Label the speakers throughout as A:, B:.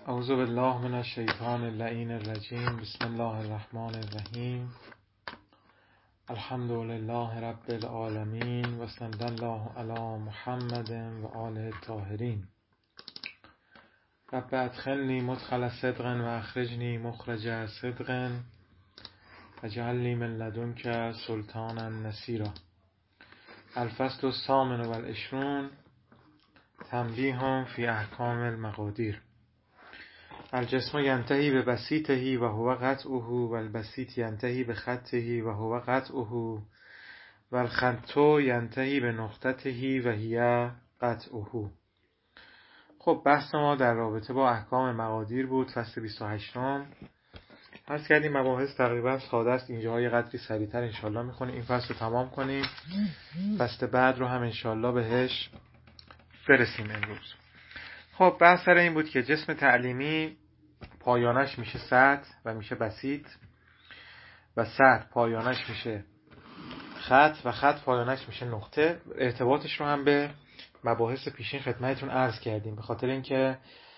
A: اعوذ بالله من الشیطان اللعین الرجیم. بسم الله الرحمن الرحیم. الحمد لله رب العالمین و صلی الله علی محمد و آله الطاهرین. رب ادخلنی مدخل صدق و اخرجنی مخرج صدق واجعلنی من لدنک سلطانا نصیرا. الفصل الثامن والعشرون. تنبیه فی احکام المقادیر. الجسم ینتهی به بسیطه و هو قطعه و البسیط ینتهی به خطه و هو قطعه و الخط ینتهی به نقطته و هی قطعه. خب بحث ما در رابطه با احکام مقادیر بود. فصل 28. عرض کردیم مباحث تقریبا ساده است. اینجاها یه قدری سریعتر انشالله میخونیم این فصل رو تمام کنیم. فصل بعد رو هم انشالله بهش برسیم امروز. خب بحث سر این بود که جسم تعلیمی پایانش میشه سطح و میشه بسیط و سطح پایانش میشه خط و خط پایانش میشه نقطه. ارتباطش رو هم به مباحث پیشین خدمتتون عرض کردیم، به خاطر اینکه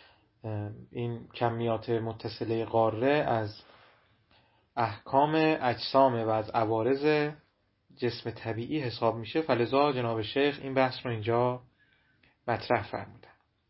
A: این کمیات متصله قاره از احکام اجسام و از عوارض جسم طبیعی حساب میشه، فلذا جناب شیخ این بحث رو اینجا مطرح فرمودن.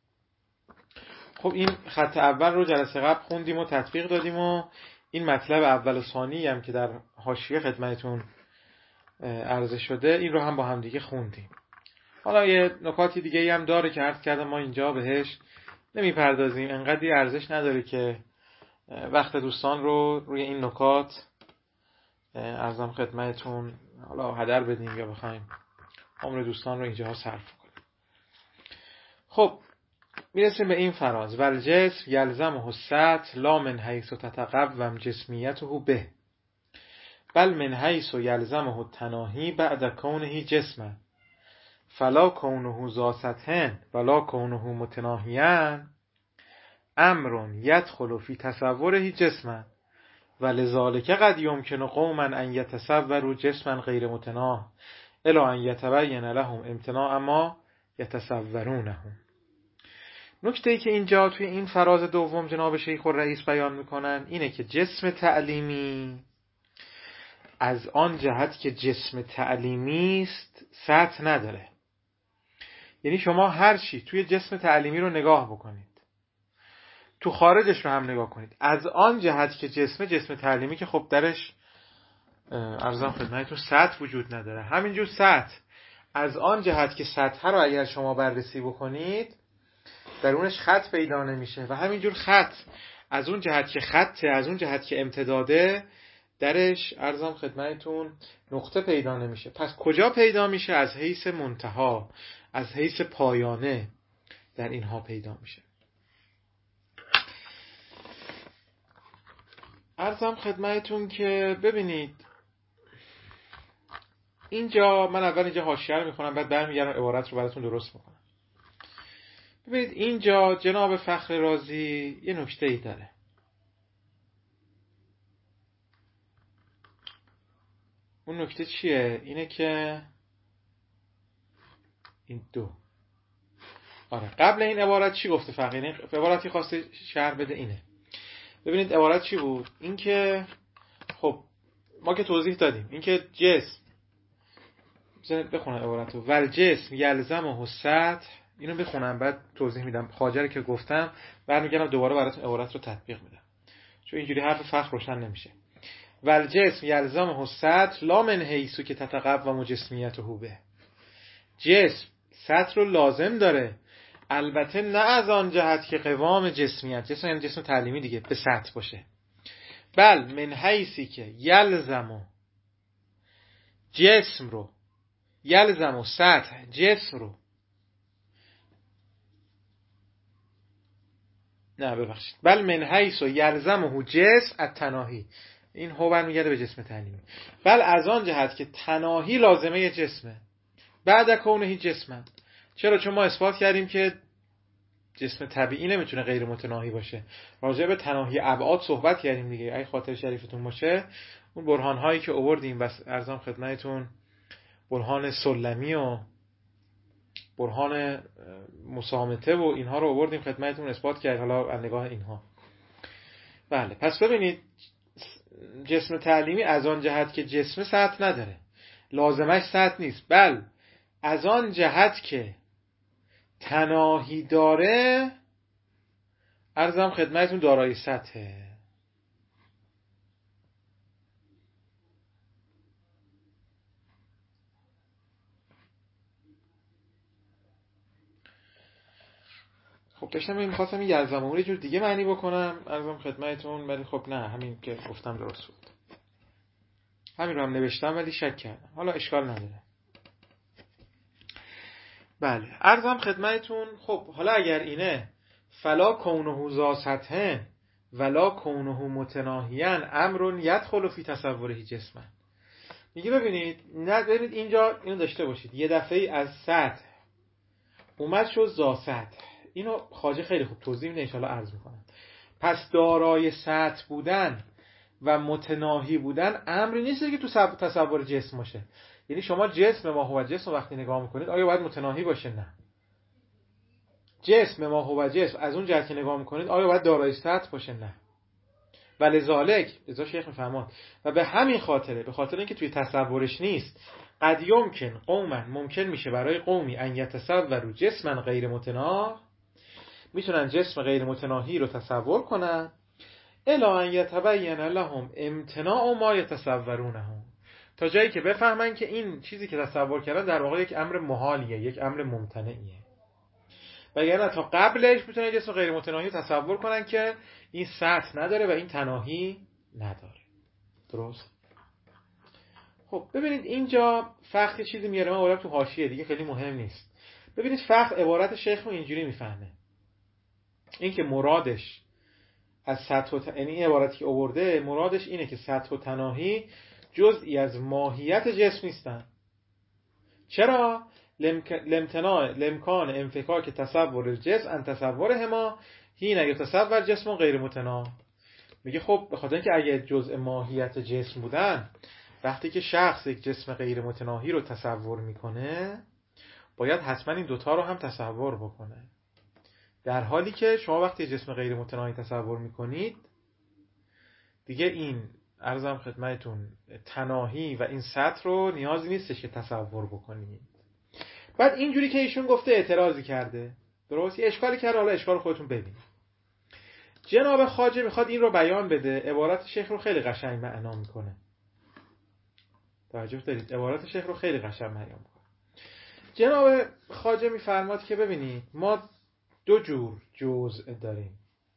A: خب این خط اول رو جلسه قبل خوندیم و تطبیق دادیم و این مطلب اول و ثانی هم که در حاشیه خدمتتون عرض شده این رو هم با هم دیگه خوندیم. حالا یه نکاتی دیگه هم داره که عرض کردم ما اینجا بهش نمیپردازیم، انقدری ارزش نداره که وقت دوستان رو روی این نکات عرضم خدمتتون حالا هدر بدیم یا بخوایم عمر دوستان رو اینجا صرف کنیم. خب میرسیم به این فراز: والجسم یلزمه السطح لا من حیث تتقوم جسمیته به بل من حیث یلزمه التناهی بعد کونه جسما فلا کونه ذا سطح ولا کونه متناهیا امر یدخل فی تصوره جسما ولذلک قد یمکن قوما ان یتصوروا جسما غیر متناه الی ان یتبین لهم امتناع ما یتصورونه. نکته‌ای که اینجا توی این فراز دوم جناب شیخ الرئیس بیان میکنن اینه که جسم تعلیمی از آن جهت که جسم تعلیمی است سطح نداره. یعنی شما هر چی توی جسم تعلیمی رو نگاه بکنید، تو خارجش رو هم نگاه کنید، از آن جهت که جسم تعلیمی که خب درش عرضم خدمتتون سطح وجود نداره، همینجور سطح از آن جهت که سطح رو اگر شما بررسی بکنید درونش خط پیدا نمیشه و همینجور خط از اون جهت که خطه، از اون جهت که امتداده، درش عرضم خدمتتون نقطه پیدا نمیشه. پس کجا پیدا میشه؟ از حیث منتها، از حیث پایانه در اینها پیدا میشه. عرضم خدمتتون که ببینید اینجا من اول اینجا حاشیه رو میخونم بعد برمیگردم عبارت رو براتون درست میکنم. ببینید اینجا جناب فخر رازی یه نکته ای داره. اون نکته چیه؟ اینه که این دو قبل این عبارت چی گفته فقط؟ این عبارتی خواسته شرح بده اینه. ببینید عبارت چی بود؟ این که خب ما که توضیح دادیم این که جسم، بذارید بخونم عبارت رو. والجسم یلزمه السطح، اینو بخونم بعد توضیح میدم. خاجر که گفتم برمیگردم دوباره براتون عبارت رو تطبیق میدم چون اینجوری حرف فخر روشن نمیشه. والجسم یلزمه السطح لا من حیث که تتقوم جسمیته به. جسم سطح رو لازم داره، البته نه از آن جهت که قوام جسمیت، جسم یعنی جسم تعلیمی دیگه، به سطح باشه. بل من حیثی که یلزمه جسم رو، یلزمه سطح جسم رو، نه ببخشید، بل من حیث یلزمه جسم التناهی، این هو برمیگرده به جسم تعلیمی. بل از آن جهت که تناهی لازمه جسمه بعد کونه جسمه. چرا؟ چون ما اثبات کردیم که جسم طبیعی نمیتونه غیر متناهی باشه. راجع به تناهی ابعاد صحبت کردیم دیگه، اگه خاطر شریفتون باشه. اون برهان هایی که آوردیم بس ارزام خدمتتون، برهان سلمی و برهان مسامته و اینها رو آوردیم خدمتتون، اثبات کرد حالا از نگاه اینها. بله، پس ببینید جسم تعلیمی از آن جهت که جسم سطح نداره، لازمش سطح نیست، بل از آن جهت که تناهی داره عرضم خدمتتون دارای سطحه. خب داشتم می‌خواستم این یلزمه رو یه جور دیگه معنی بکنم عرضم خدمتتون، ولی خب نه، همین که گفتم درست بود، همین رو هم نوشتم ولی شک کردم، حالا اشکال نداره. بله، عرضم خدمتتون خب حالا اگر اینه فلا کونه ذا سطح ولا کونه متناهیاً امر یدخل فی تصوره جسمن. میگه ببینید اینجا اینو داشته باشید، یه دفعه از سطح اومد شد ذا سطح. اینو خواجه خیلی خوب توضیح میده، ان شاءالله عرض میکنم. پس دارای سطح بودن و متناهی بودن امری نیست که تو تصور جسم باشه. یعنی شما جسم ما هو جسم وقتی نگاه میکنید آیا باید متناهی باشه؟ نه. جسم ما هو جسم از اون جهت که نگاه میکنید آیا باید دارای سطح باشه؟ نه. ولذالک ازا شیخ میفرماد و به همین خاطره، به خاطر اینکه توی تصورش نیست، قد یمکن قوما ممکن میشه برای قومی ان یتصوروا جسما غیر متناه، میتونن جسم غیر متناهی رو تصور کنن، الا ان یتبین لهم امتناع ما یتصورونه، تا جایی که بفهمن که این چیزی که تصور کردن در واقع یک امر محالیه، یک امر ممتنعیه. وگرنه تا قبلش میتونن جسم غیر متناهی تصور کنن که این سطح نداره و این تناهی نداره. درست؟ خب ببینید اینجا فقط چیزی میاره، من اولم تو حاشیه دیگه خیلی مهم نیست. ببینید فقط عبارت شیخ رو اینجوری میفهمه، این که مرادش از سطح یعنی این عبارتی که آورده مرادش اینه که سطح و تناهی جزئی از ماهیت جسم نیستن. چرا؟ لمکان انفکاک تصور جسم ان تصورهما حین یتصور جسم غیر متناه. میگه خب به خاطر اینکه اگه جزء ماهیت جسم بودن، وقتی که شخص یک جسم غیر متناهی رو تصور میکنه باید حتما این دوتا رو هم تصور بکنه، در حالی که شما وقتی جسم غیر متناهی تصور میکنید دیگه این عرضم خدمتتون تناهی و این سطح رو نیازی نیستش که تصور بکنید. بعد اینجوری که ایشون گفته اعتراضی کرده، درست؟ یه اشکالی کرده، حالا اشکال خودتون ببینید. جناب خواجه میخواد این رو بیان بده، عبارت شیخ رو خیلی قشنگ معنا میکنه. توجه دارید؟ عبارت شیخ رو خیلی قشنگ بیان میکنه. جناب خواجه میفرماد که ببینید ما دو جور جزء داریم.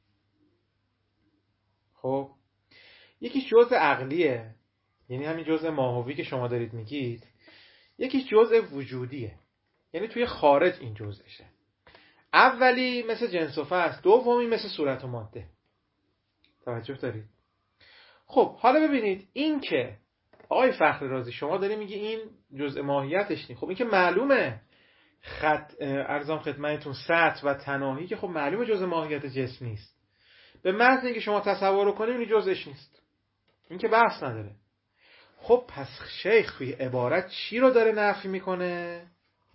A: خب یکی جزء عقلیه، یعنی همین جزء ماهوی که شما دارید میگید، یکی جزء وجودیه، یعنی توی خارج این جزءشه. اولی مثل جنس و فصل، دومی مثل صورت و ماده. توجه دارید؟ خب حالا ببینید این که آقای فخر رازی شما داری میگی این جزء ماهیتش نیست، خب این که معلومه ارزام خدمتتون سطح و تناهی که خب معلومه جزء ماهیت جسم نیست. به محض اینکه شما تصور کنید این جزءش نیست، این که بحث نداره. خب پس شیخ توی عبارت چی رو داره نفی میکنه؟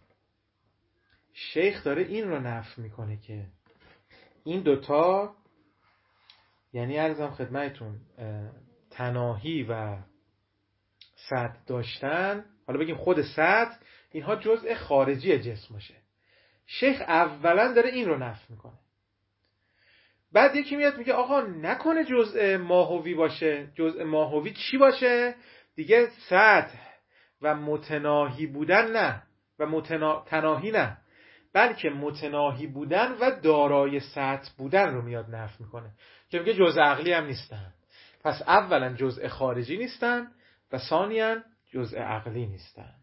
A: شیخ داره این رو نفی میکنه که این دوتا، یعنی عرضم خدمتتون تناهی و سطح داشتن، حالا بگیم خود سطح، اینها جزء خارجی جسم باشه. شیخ اولا داره این رو نفی میکنه. بعد یکی میاد میگه آقا نکنه جزء ماهوی باشه. جزء ماهوی چی باشه؟ دیگه سطح و متناهی بودن نه و تناهی نه، بلکه متناهی بودن و دارای سطح بودن رو میاد نفی میکنه که میگه جزء عقلی هم نیستن. پس اولا جزء خارجی نیستن و ثانیاً جزء عقلی نیستن.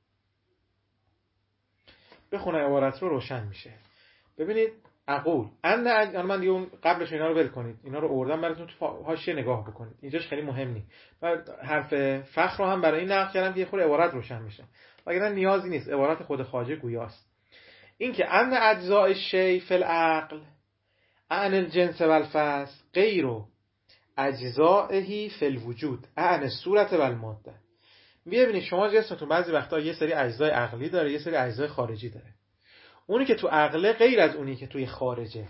A: بخونه عبارت رو روشن میشه. ببینید اقول من دیگه اون قبلش اینا رو ول کنید، اینا رو آوردم براتون تو حاشیه نگاه بکنید، اینجاش خیلی مهم نیست. من حرف فخر رو هم برای این نقل کردم که خود عبارت روشن میشه، وگرنه نیازی نیست، عبارت خود خواجه گویاست. این که ان اجزاء الشیء فی العقل عن الجنس والفصل غیر اجزائه فی الوجود عن الصورت والماده. ببینید شما جسمتون بعضی وقتا یه سری اجزای عقلی داره، یه سری اجزای خارجی داره. اونی که تو عقله غیر از اونی که توی خارجه.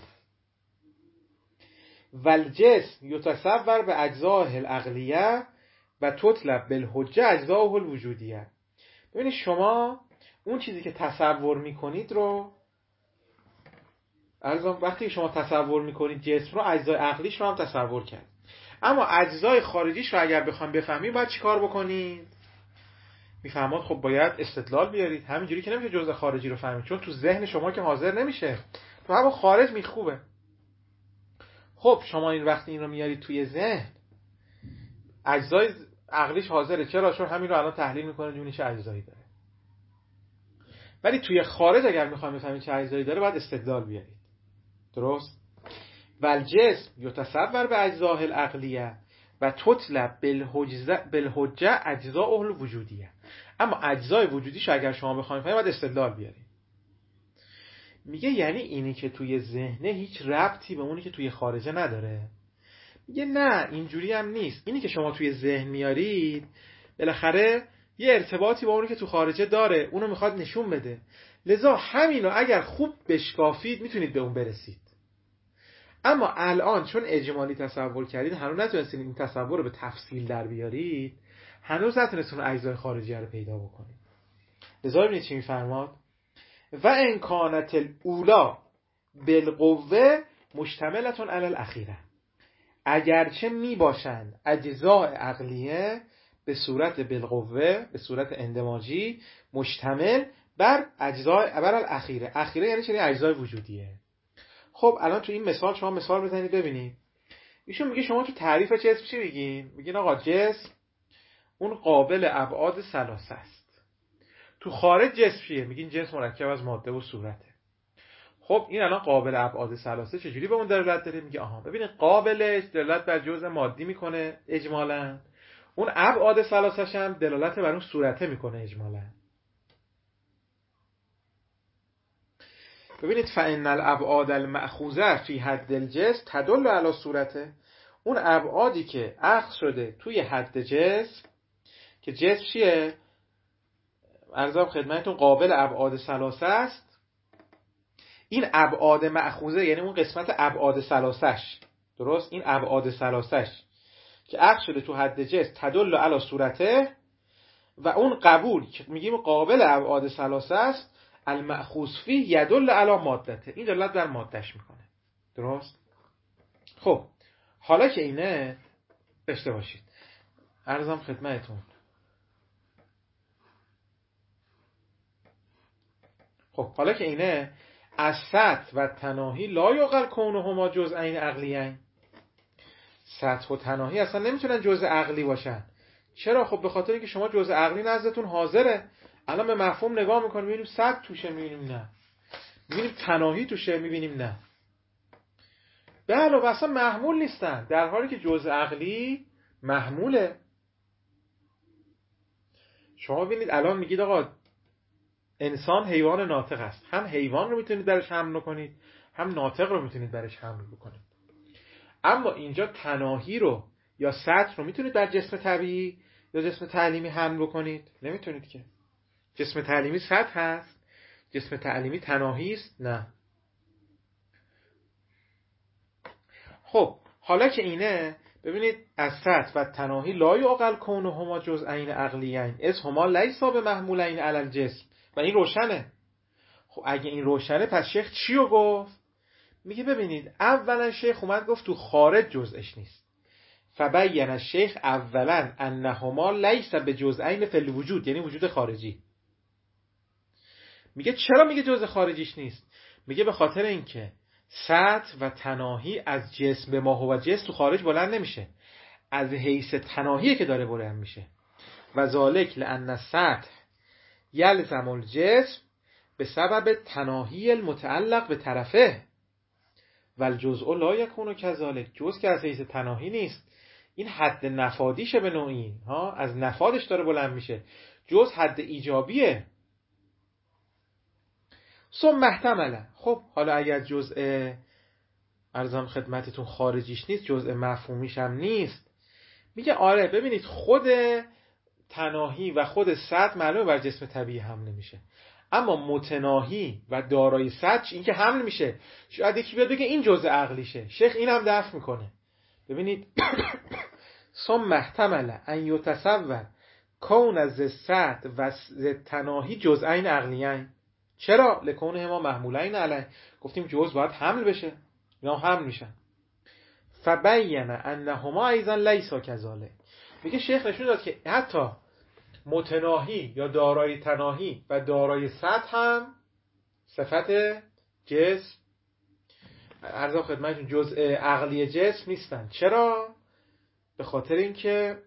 A: والجسم یتصور به اجزاء العقلیه و تطلب بالحجه اجزاء الوجودیه. ببینید شما اون چیزی که تصور میکنید رو وقتی شما تصور میکنید جسم رو، اجزای عقلیش رو هم تصور کرد، اما اجزای خارجیش رو اگر بخوایم بفهمیم باید چی کار بکنید؟ میفهمید خب باید استدلال بیارید. همینجوری که نمیشه جزء خارجی رو فهمید، چون تو ذهن شما که حاضر نمیشه، تو همون خارج میخوبه. خب شما این وقتی این رو میارید توی ذهن، اجزای عقلیش حاضره. چرا؟ چون همین رو الان تحلیل میکنه ببینید چه اجزایی داره. ولی توی خارج اگر میخوایم بفهمید چه اجزایی داره باید استدلال بیارید. درست؟ والجسم یتصور به اجزاء العقلیه و تطلب بالحجه اجزاء الوجودیه. اما اجزای وجودیش اگر شما بخواید بفهمید باید استدلال بیارید. میگه یعنی اینی که توی ذهنه هیچ ربطی به اونی که توی خارجه نداره؟ میگه نه، اینجوری هم نیست. اینی که شما توی ذهن میارید بالاخره یه ارتباطی با اونی که تو خارجه داره، اونو میخواد نشون بده. لذا همینو اگر خوب بشکافید میتونید به اون برسید. اما الان چون اجمالی تصور کردید، هنوز نتونستید این تصور رو به تفصیل در بیارید، هنوز نتونستید اون اجزای خارجی رو پیدا بکنید. لذا ببینید چی میفرماد: و ان کانت الاولا بالقوه مشتملتون علی الاخیره. اگرچه می باشند اجزاء عقلیه به صورت بالقوه، به صورت اندماجی، مشتمل بر اجزاء بر الاخیره. اخیره یعنی چنین اجزای وجودیه. خب الان تو این مثال شما مثال بزنید ببینید. ایشون میگه شما تو تعریف جسم چی میگین؟ میگین آقا جسم اون قابل ابعاد ثلاثه است. تو خارج جسم چیه؟ میگین جسم مرکب از ماده و صورته. خب این الان قابل ابعاد ثلاثه چجوری به اون دلالت داره؟ میگه آها ببینید قابلش دلالت بر جزء مادی میکنه اجمالاً، اون ابعاد ثلاثه‌ش هم دلالت بر اون صورته میکنه اجمالاً. ببینید فإن الابعاد المأخوذه فی حد الجسم تدل علی صورته. اون ابعادی که اخذ شده توی حد جسم، که جسم چیه؟ عرضم خدمتتون قابل ابعاد ثلاثه است. این ابعاد مأخوذه یعنی اون قسمت ابعاد ثلاثه‌اش، درست؟ این ابعاد ثلاثه‌اش که اخذ شده تو حد جسم تدل علی صورته، و اون قبول که میگیم قابل ابعاد ثلاثه است، المأخوذ فیه یدل علی مادته، این دلالت بر مادهش میکنه. درست؟ خب حالا که اینه داشته باشید، عرضم خدمتتون. خب حالا که اینه، از سطح و تناهی لا یعقل کونهما جزئین عقلیین. سطح و تناهی اصلا نمیتونن جزء عقلی باشن. چرا؟ خب به خاطر اینکه شما جزء عقلی نزدتون حاضره. الان به مفهوم نگاه میکنیم میبینیم سطح توشه، میبینیم نه. میبینیم تناهی توشه، میبینیم نه. به علاوه اصلا محمول نیستن، در حالی که جزء عقلی محموله. شما ببینید الان میگید آقا انسان حیوان ناطق است، هم حیوان رو میتونید درش حمل کنید، هم ناطق رو میتونید درش حمل بکنید. اما اینجا تناهی رو یا سطح رو میتونید در جسم طبیعی یا جسم تعلیمی حمل بکنید؟ نمیتونید که. جسم تعلیمی سطح هست، جسم تعلیمی تناهی است؟ نه. خب حالا که اینه، ببینید از سطح و تناهی لا یعقل کونهما جزئین عقلیین اذ هما لیسا بمحمولین علی الجسم. و این روشنه. خب اگه این روشنه پس شیخ چی رو گفت؟ میگه ببینید اولا شیخ اومد گفت تو خارج جزءش نیست. فبین الشیخ اولا انهما لیس بجزئین فی الوجود، یعنی وجود خارجی. میگه چرا میگه جزء خارجیش نیست؟ میگه به خاطر اینکه سطح و تناهی از جسم به ما هو جسم تو خارج بلند نمیشه، از حیث تناهی که داره بلند میشه. و ذالک لان السطح یلزم الجسم به سبب تناهی المتعلق به طرفه و الجزء لا یکون کذالک. جزء که از حیث تناهی نیست، این حد نفادیشه به نوعی ها، از نفادش داره بلند میشه. جزء حد ایجابیه. ثم احتمله. خب حالا اگر جزء ارزم خدمتتون خارجیش نیست، جزء مفهومیش هم نیست، میگه آره ببینید خود تناهی و خود سطح معلومه بر جسم طبیعی هم نمیشه، اما متناهی و دارای سطح این که حمل میشه. شاید یکی بیاد بگه این جزء عقلیشه، شیخ این هم دفع میکنه. ببینید ثم احتمل ان یتصور کون از سطح و تناهی جزئین عقلیین. چرا؟ لکونه ما محمولین علیه، گفتیم جزء باید حمل بشه، اینا حمل میشن. فبین انهما ایضا لیسا کذالک. میگه شیخ نشون داد که حتی متناهی یا دارای تناهی و دارای سطح هم صفت جسم، عرض خدمتتون، جزء عقلی جسم نیستن. چرا؟ به خاطر اینکه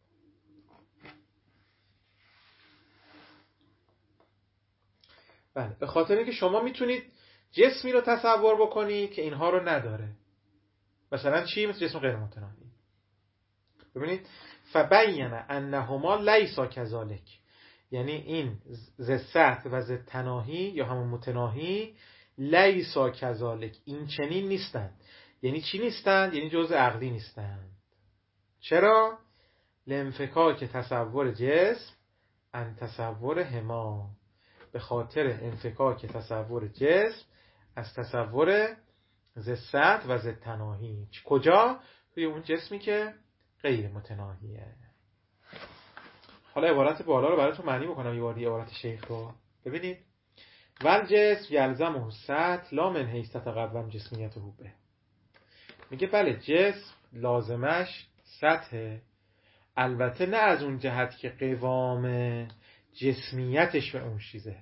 A: به خاطر اینکه شما میتونید جسمی رو تصور بکنید که اینها رو نداره. مثلا چی؟ مثل جسم غیر متناهی. ببینید فبین انهما لیسا کذالک، یعنی این ز سطح و ز تناهی یا همون متناهی لیسا کذالک، این چنین نیستند. یعنی چی نیستند؟ یعنی جزء عقلی نیستند. چرا؟ لانفکاک تصور جسم ان تصور هما، به خاطر انفکاک تصور جسم از تصور ز سطح و ز تناهی. کجا؟ توی اون جسمی که غیر متناهیه. حالا عبارت بالا رو براتون معنی میکنم، یه بار عبارت شیخ رو ببینید. ول جسم یلزمه سطح لا من حیث تتقوم جسمیته به. میگه بله جسم لازمش سطح، البته نه از اون جهت که قوام جسمیتش به اون چیزه.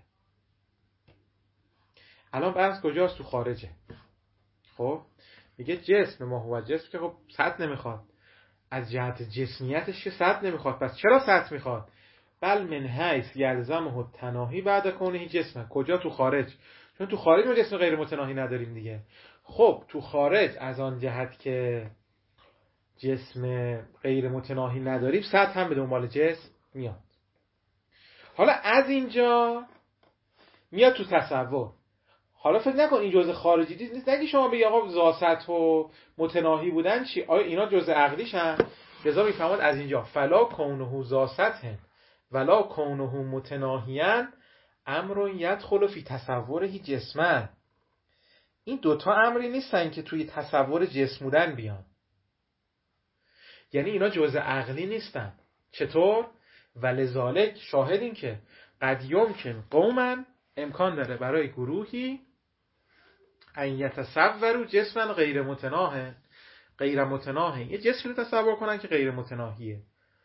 A: الان بحث کجاست؟ تو خارجه. خب میگه جسم ما هو جسم که خب سطح نمیخواد، از جهت جسمیتش که سطح نمیخواد. پس چرا سطح میخواد؟ بل من حیث یلزمه تناهی بعد کونه جسم. کجا؟ تو خارج. چون تو خارج ما جسم غیر متناهی نداریم دیگه. خب تو خارج از آن جهت که جسم غیر متناهی نداریم، سطح هم به دنبال جسم میاد. حالا از اینجا میاد تو تصور. حالا فکر نکن این جزء خارجی نیست. نگی شما بگی آقا ذات و متناهی بودن چی؟ آیا اینا جزء عقلیشن؟ لذا میفهمد از اینجا فلا کونه ذات ولا کونه متناهیاً امر یدخل فی تصوره جسمن. این دوتا امری نیستن که توی تصور جسم بودن بیان. یعنی اینا جزء عقلی نیستن. چطور؟ ولذالک شاهد این که قد یمکن قوما، امکان داره برای گروهی ان یتصوروا جسما غیر متناهی، یه جسمی رو تصور کنن که غیر متناهیه.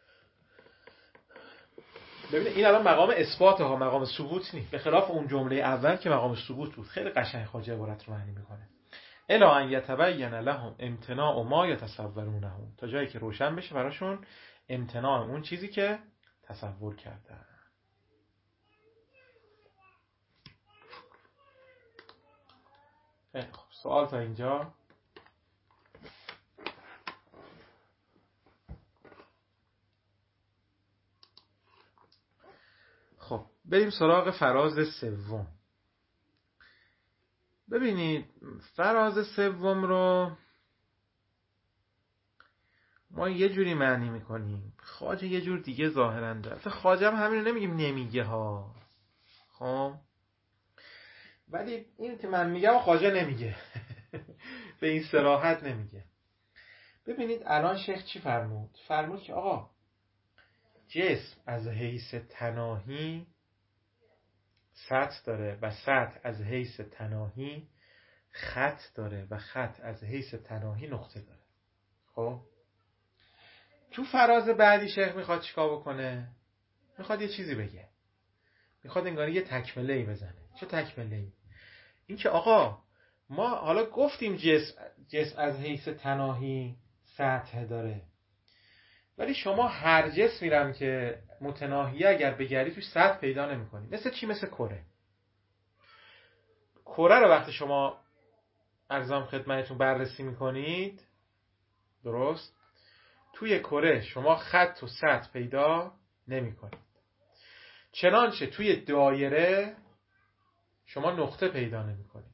A: ببینید این الان مقام اثبات ها، مقام ثبوت نیست، به خلاف اون جمله اول که مقام ثبوت بود. خیلی قشنگ خواجه عبارت رو معنی میکنه. الا ان یتبین لهم امتناع ما یتصورونه، تا جایی که روشن بشه براشون امتناع اون چیزی که تصور کردن. خب سوال تا اینجا. خب بریم سراغ فراز سوم. ببینید فراز سوم رو ما یه جوری معنی میکنیم، خواجه یه جور دیگه ظاهراً داره. خواجه هم همین رو نمیگیم نمیگه ها، خب ولی این که من میگم خواجه نمیگه به این صراحت نمیگه. ببینید الان شیخ چی فرمود؟ فرمود که آقا جسم از حیث تناهی سطح داره و سطح از حیث تناهی خط داره و خط از حیث تناهی نقطه داره. خب تو فراز بعدی شیخ میخواد چیکار بکنه؟ میخواد یه چیزی بگه، میخواد انگاری یه تکمله‌ای بزنه. چه تکمله‌ای؟ این که آقا ما حالا گفتیم جسم از حیث تناهی سطح داره، ولی شما هر جسمی رو که متناهیه اگر بگردی توش سطح پیدا نمی‌کنی. مثل چی؟ مثل کره. کره رو وقتی شما ارزام خدمتتون بررسی می‌کنید، درست؟ توی کره شما خط و سطح پیدا نمی‌کنید. چنانچه توی دایره شما نقطه پیدا نمی‌کنید.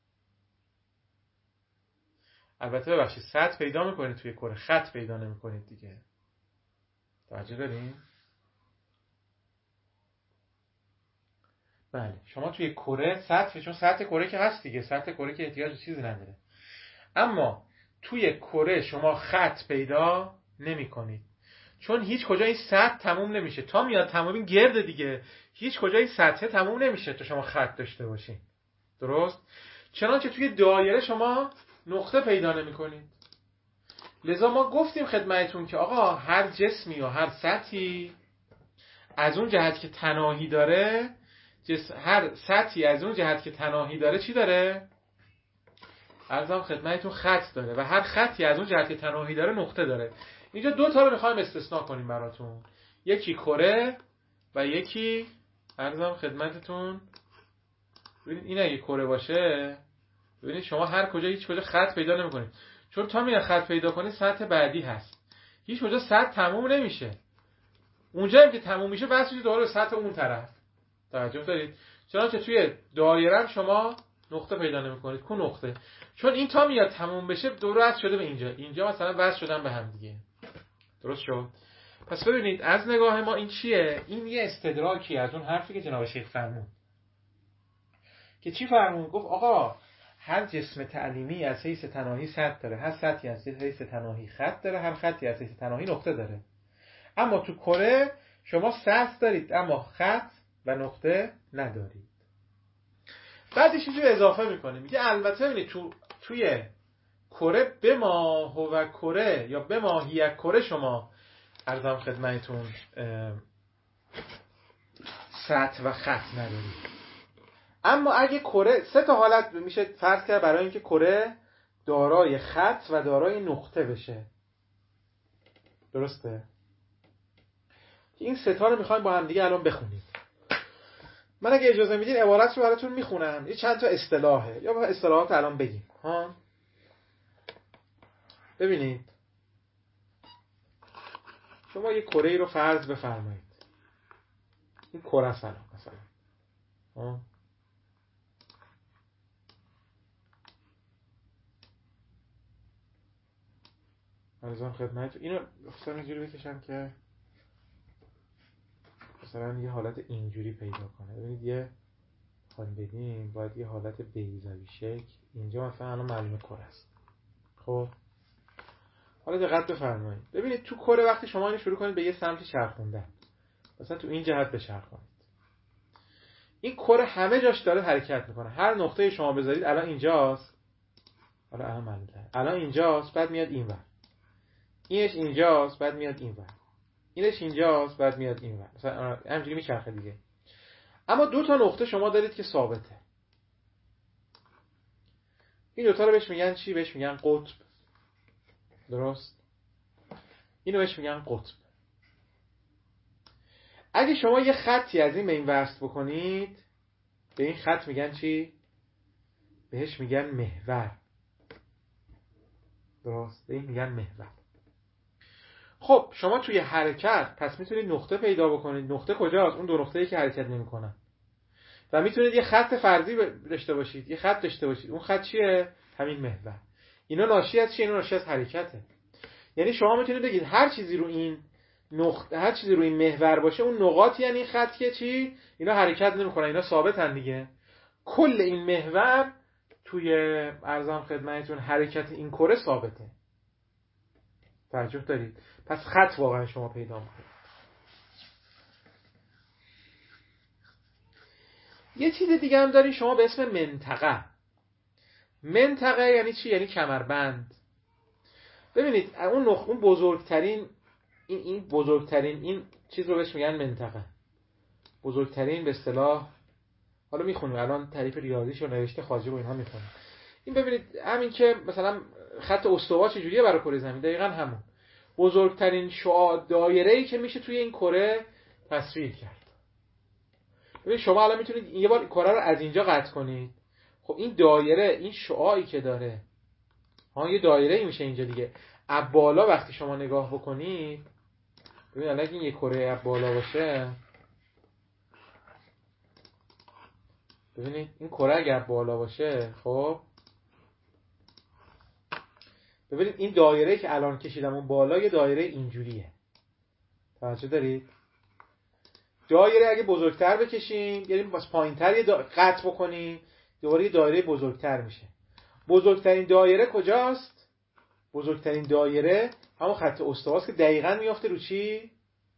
A: البته ببخشید سطح پیدا می‌کنید توی کره، خط پیدا نمی‌کنید دیگه. توجه دارین؟ بله شما توی کره سطح، چون سطح کره که هست دیگه، سطح کره که احتیاج به چیزی نداره، اما توی کره شما خط پیدا نمی کنید، چون هیچ کجا این سطح تموم نمیشه تا میاد تمام این گرد دیگه، هیچ کجا این سطح تموم نمیشه تا شما خط داشته باشین. درست؟ چنانچه توی دایره شما نقطه پیدا نمی کنید. لذا ما گفتیم خدمتتون که آقا هر جسمی و هر سطحی از اون جهت که تناهی داره، هر سطحی از اون جهت که تناهی داره چی داره؟ عرضم خدمتتون خط داره و هر خطی از اون جهت که تناهی داره نقطه داره. اینجا دو تا رو میخوایم استثناء کنیم براتون، یکی کره و یکی عرضم خدمتتون، ببینید این اگه کره باشه ببینید شما هر کجا هیچ کجا خط پیدا نمیکنید، چون تا میاد خط پیدا کنید سطح بعدی هست، هیچ کجا سطح تموم نمیشه، اونجا هم که تموم میشه بس میشه دوباره به سطح اون طرف. توجه دارید؟ چنانچه توی دایره شما نقطه پیدا نمیکنید. کو نقطه؟ چون این تا میاد تموم بشه دوباره وصل شده به اینجا مثلا وصل شدن به هم دیگه. درست شد؟ پس ببینید از نگاه ما این چیه؟ این یه استدراکی از اون حرفی که جناب شیخ فرمود. که چی فرمود؟ گفت آقا هر جسم تعلیمی از حیث تناهی سطح داره، هر سطحی از حیث تناهی خط داره، هر خطی از حیث تناهی نقطه داره. اما تو کره شما سطح دارید اما خط و نقطه ندارید. بعدش اینجا اضافه میکنه، میگه البته ببینید توی کره بما هو کره یا بما هی کره شما عرضم خدمتتون سطح و خط ندارید. اما اگه کره سه تا حالت میشه فرض کرد برای اینکه کره دارای خط و دارای نقطه بشه. درسته؟ این سه تا رو میخوایم با هم دیگه الان بخونیم. من اگه اجازه میدین عبارت رو براتون میخونم، یه چند تا اصطلاحه یا اصطلاحات الان بگیم ها. ببینید شما یه کره ای رو فرض بفرمایید، این کره مثلا ها، ارزم خدمت اینو اصلا اینجوری بکشم که مثلا یه حالت اینجوری پیدا کنه. ببینید یه خواهیم بدیم باید یه حالت بیضوی شکل اینجا مثلا الان معلومه کره است. خب حالا دقت بفرمایید، ببینید تو کره وقتی شما اینو شروع کنید به یه سمت چرخوندن، مثلا تو این جهت بچرخونید، این کره همه جاش داره حرکت میکنه، هر نقطه شما بذارید الان اینجاست، حالا الان معلومه الان اینجاست، بعد میاد اینور، اینش اینجاست، بعد میاد اینور، اینش اینجاست، بعد میاد اینور، مثلا همینجوری میچرخه دیگه. اما دو تا نقطه شما دارید که ثابته، این دو تا رو بهش میگن چی؟ بهش میگن قطب. درست؟ اینو بهش میگن قطب. اگه شما یه خطی از این به این وصل بکنید به این خط میگن چی؟ بهش میگن محور. درست؟ به این میگن محور. خب شما توی حرکت پس میتونید نقطه پیدا بکنید. نقطه کجاست؟ اون دو نقطه‌ای که حرکت نمی‌کنن. و میتونید یه خط فرضی داشته باشید، یه خط داشته باشید. اون خط چیه؟ همین محور. اینا ناشی از چیه؟ اینا ناشی از حرکته. یعنی شما میتونید بگید هر چیزی رو این نقطه، هر چیزی رو این محور باشه اون نقاط یعنی خط که چی؟ اینا حرکت نمی‌کنن، اینا ثابتن دیگه. کل این محور توی ارزم خدمتتون حرکت این کره ثابته. توجه دارید؟ پس خط واقعا شما پیدا می‌کنید. یه چیز دیگه هم دارین شما به اسم منطقه. منطقه یعنی چی؟ یعنی کمربند. ببینید اون بزرگترین این بزرگترین این چیز رو بهش میگن منطقه. بزرگترین به اصطلاح، حالا میخونیم الان تعریف ریاضیش رو نوشته خواجه و اینها میخونیم. این ببینید همین که مثلا خط استوا چجوریه برای کره زمین، دقیقاً همون بزرگترین شعاع دایره‌ای که میشه توی این کره تصویر کرد. ببین شما الان میتونید یه بار کره رو از اینجا قطع کنید، خب این دایره، این شعاعی که داره یه دایره‌ای میشه اینجا دیگه. از بالا وقتی شما نگاه بکنید ببین الان این یه کره از بالا باشه، ببینید این کره اگر بالا باشه، خب ببینید این دایره‌ای که الان کشیدم اون بالا یه دایره اینجوریه. توجه دارید؟ دایره اگه بزرگتر بکشیم یعنی باز پایینتر یه قطع بکنیم دوباره یه دایره بزرگتر میشه. بزرگترین دایره کجاست؟ بزرگترین دایره همون خط استواست که دقیقاً میفته رو چی؟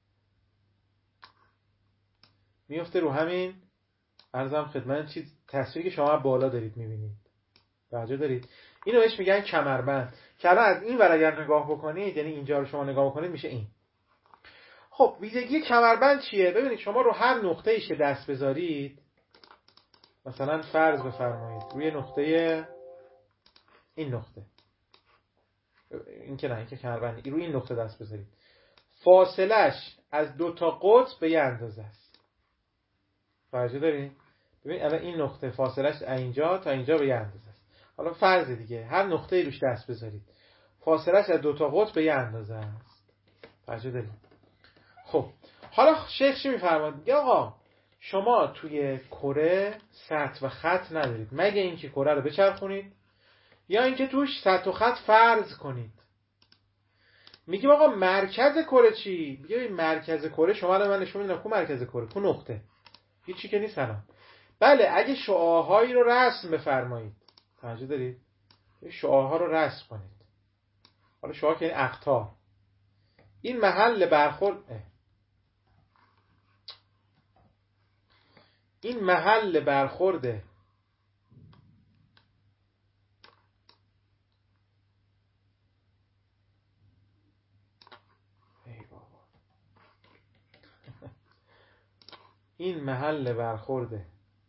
A: میفته رو همین عرضم خدمت چیز تصویری که شما بالا دارید میبینید. توجه دارید؟ اینو بهش میگن کمربند. که الان از این ور اگر نگاه بکنید یعنی اینجا رو شما نگاه بکنید میشه این. خب ویژگی کمربند چیه؟ ببینید شما رو هر نقطه ایش دست بذارید، مثلا فرض بفرمایید روی نقطه این نقطه، این که نه این که کمربندی، روی این نقطه دست بذارید، فاصلش از 2 تا قطب به یه اندازه است. توجه دارید؟ ببین الان این نقطه فاصلش از اینجا تا اینجا به یه اندازه است. حالا فرض دیگه هر نقطه‌ای روش دست بذارید فاصلش از 2 تا قطب به یه اندازه است. توجه دارید؟ خب حالا شیخ چی میفرماید؟ یا آقا شما توی کره سطح و خط ندارید مگه اینکه کره رو بچرخونید یا اینکه توش سطح و خط فرض کنید. میگیم آقا مرکز کره چی؟ میگه مرکز کره شما الان من نشون میدم کو مرکز کره، کو نقطه، هیچی که نیست الان. بله اگه شعاع‌هایی رو رسم بفرمایید، توجه دارید؟ شعاع‌ها رو رسم کنید. حالا شعاع که یعنی اقطار. این محل برخورد این محل برخورده این محل برخورده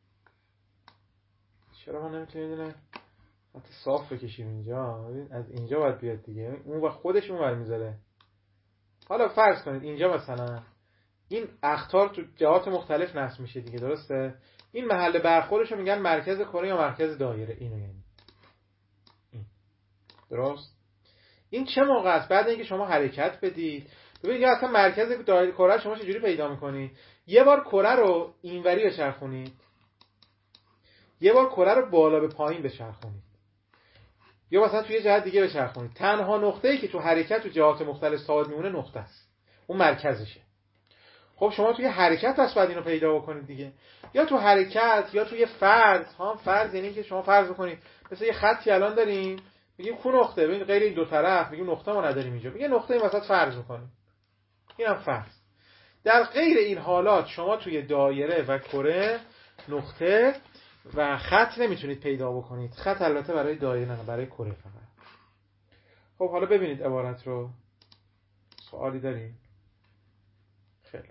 A: چرا ما نمیتونیم اینو حتی صاف بکشیم اینجا؟ از اینجا باید بیاد دیگه، اون و خودش اون ور میذاره. حالا فرض کنید اینجا مثلا این اقطار تو جهات مختلف نصب میشه دیگه، درسته؟ این محل برخوردش رو میگن مرکز کره یا مرکز دایره. اینو یعنی این. درست؟ این چه موقع است؟ بعد اینکه شما حرکت بدید. ببینید اصلا مرکز دایره کره شما چجوری پیدا میکنید؟ یه بار کره رو اینوری بچرخونید، یه بار کره رو بالا به پایین بچرخونید، یا مثلا توی جهت دیگه بچرخونید. تنها نقطه‌ای که تو حرکت تو جهات مختلف ثابت میمونه نقطه است، اون مرکزشه. خب شما توی حرکت پس باید اینو پیدا بکنید دیگه، یا تو حرکت یا توی فرض. فرض یعنی که شما فرض بکنید مثلا یه خطی الان داریم میگیم کو نقطه، ببین غیر این دو طرف میگیم نقطه ما نداریم اینجا، میگه نقطه این وسط فرض میکنیم، اینم فرض. در غیر این حالات شما توی دایره و کره نقطه و خط نمیتونید پیدا بکنید. خط البته برای دایره نه، برای کره فقط. خب حالا ببینید عبارت رو. سوالی داریم؟ خیلی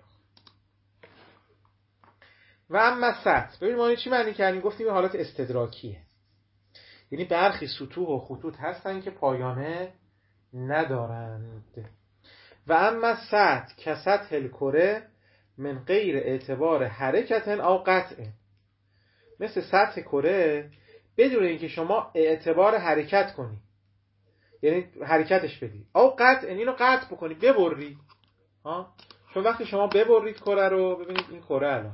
A: و اما سطح. ببین ما چی معنی کردیم؟ گفتیم این حالت استدراکیه، یعنی برخی سطوح و خطوط هستن که پایانه ندارند. و اما سطح که سطح الکره من غیر اعتبار حرکت او قطع، مثل سطح کره بدون اینکه شما اعتبار حرکت کنی، یعنی حرکتش بدی، او قطع اینو قطع بکنی، ببری. چون وقتی شما ببرید کره رو، ببینید این کره الان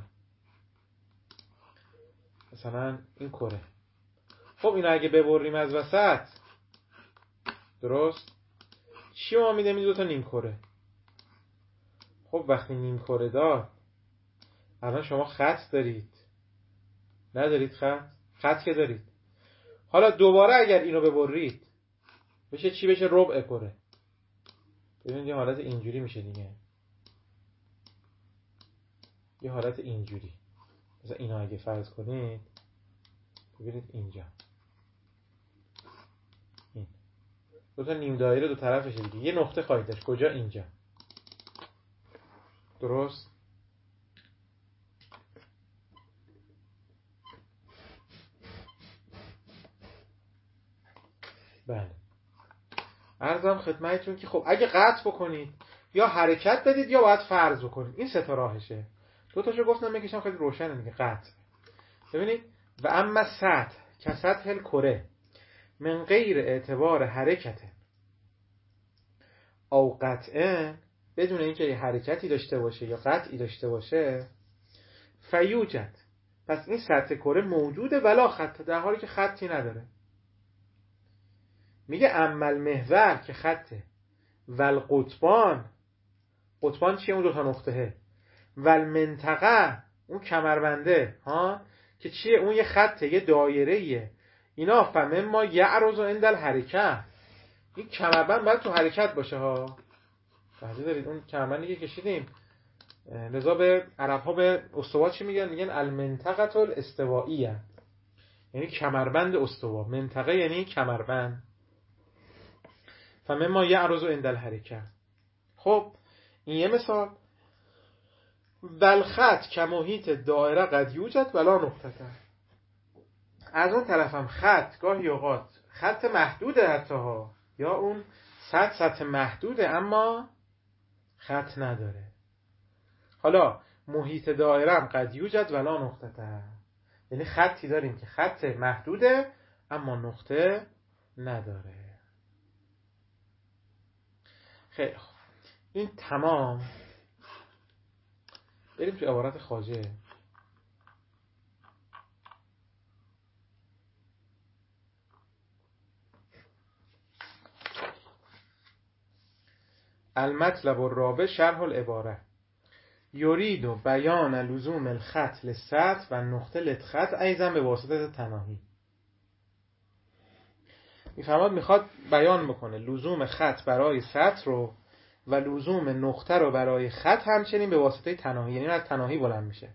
A: مثلا این کره، خب اینو اگه ببریم از وسط، درست؟ چی ما میده؟ میده 2 تا نیم کره. خب وقتی نیم کره داد، الان شما خط دارید؟ ندارید خط که دارید. حالا دوباره اگر اینو ببرید بشه چی؟ بشه ربع کره. ببینید یه حالت اینجوری میشه دیگه، یه حالت اینجوری. مثلا اینو اگه فرض کنید، ببینید اینجا این 2 تا نیم دایره 2 طرفشه دیگه، یه نقطه خواهید داشت. کجا؟ اینجا. درست؟ بله. عرضم خدمتتون که خب اگه قطع بکنید یا حرکت بدید یا باید فرض بکنید. این 3 تا راهشه. 2 تاشو گفتم میکشم خیلی روشنه دیگه. قطع. ببینید و اما سطح که سطح الکره من غیر اعتبار حرکت او قطع، بدون اینکه یه حرکتی داشته باشه یا قطعی داشته باشه، فیوجد، پس این سطح کره موجوده ولا خط، در حالی که خطی نداره. میگه عمل محور که خطه، ول قطبان. قطبان چیه؟ اون 2 تا نقطهه. و المنطقه اون کمربنده ها که چیه؟ اون یه خطه، یه دایره‌ایه. اینا فمما یعرض عند الحرکه، این کمربند باید تو حرکت باشه ها. بله دارید اون کمربندی که کشیدیم، لذا به عرب ها به استوا چی میگن؟ میگن المنطقه الاستوائیه، یعنی کمربند استوا. منطقه یعنی کمربند. فمما یعرض عند الحرکه. خب این یه مثال. والخط کمحیط دایره قد یوجد ولا نقطه. از اون طرفم خط گاهی اوقات خط محدوده حتی ها، یا اون سطح محدوده اما خط نداره. حالا محیط دایره هم قد یوجد ولا نقطه، یعنی خطی داریم که خط محدوده اما نقطه نداره. خیلی خوب، این تمام. بریم تو عبارت خواجه. المطلب الرابع شرح العباره. یرید و بیان لزوم الخط للسطر و نقطه للخط ایضا به واسطه تناهی. میخواد بیان بکنه لزوم خط برای سطر رو و لزوم نقطه رو برای خط همچنین به واسطه تناهی، یعنی از تناهی بلند میشه.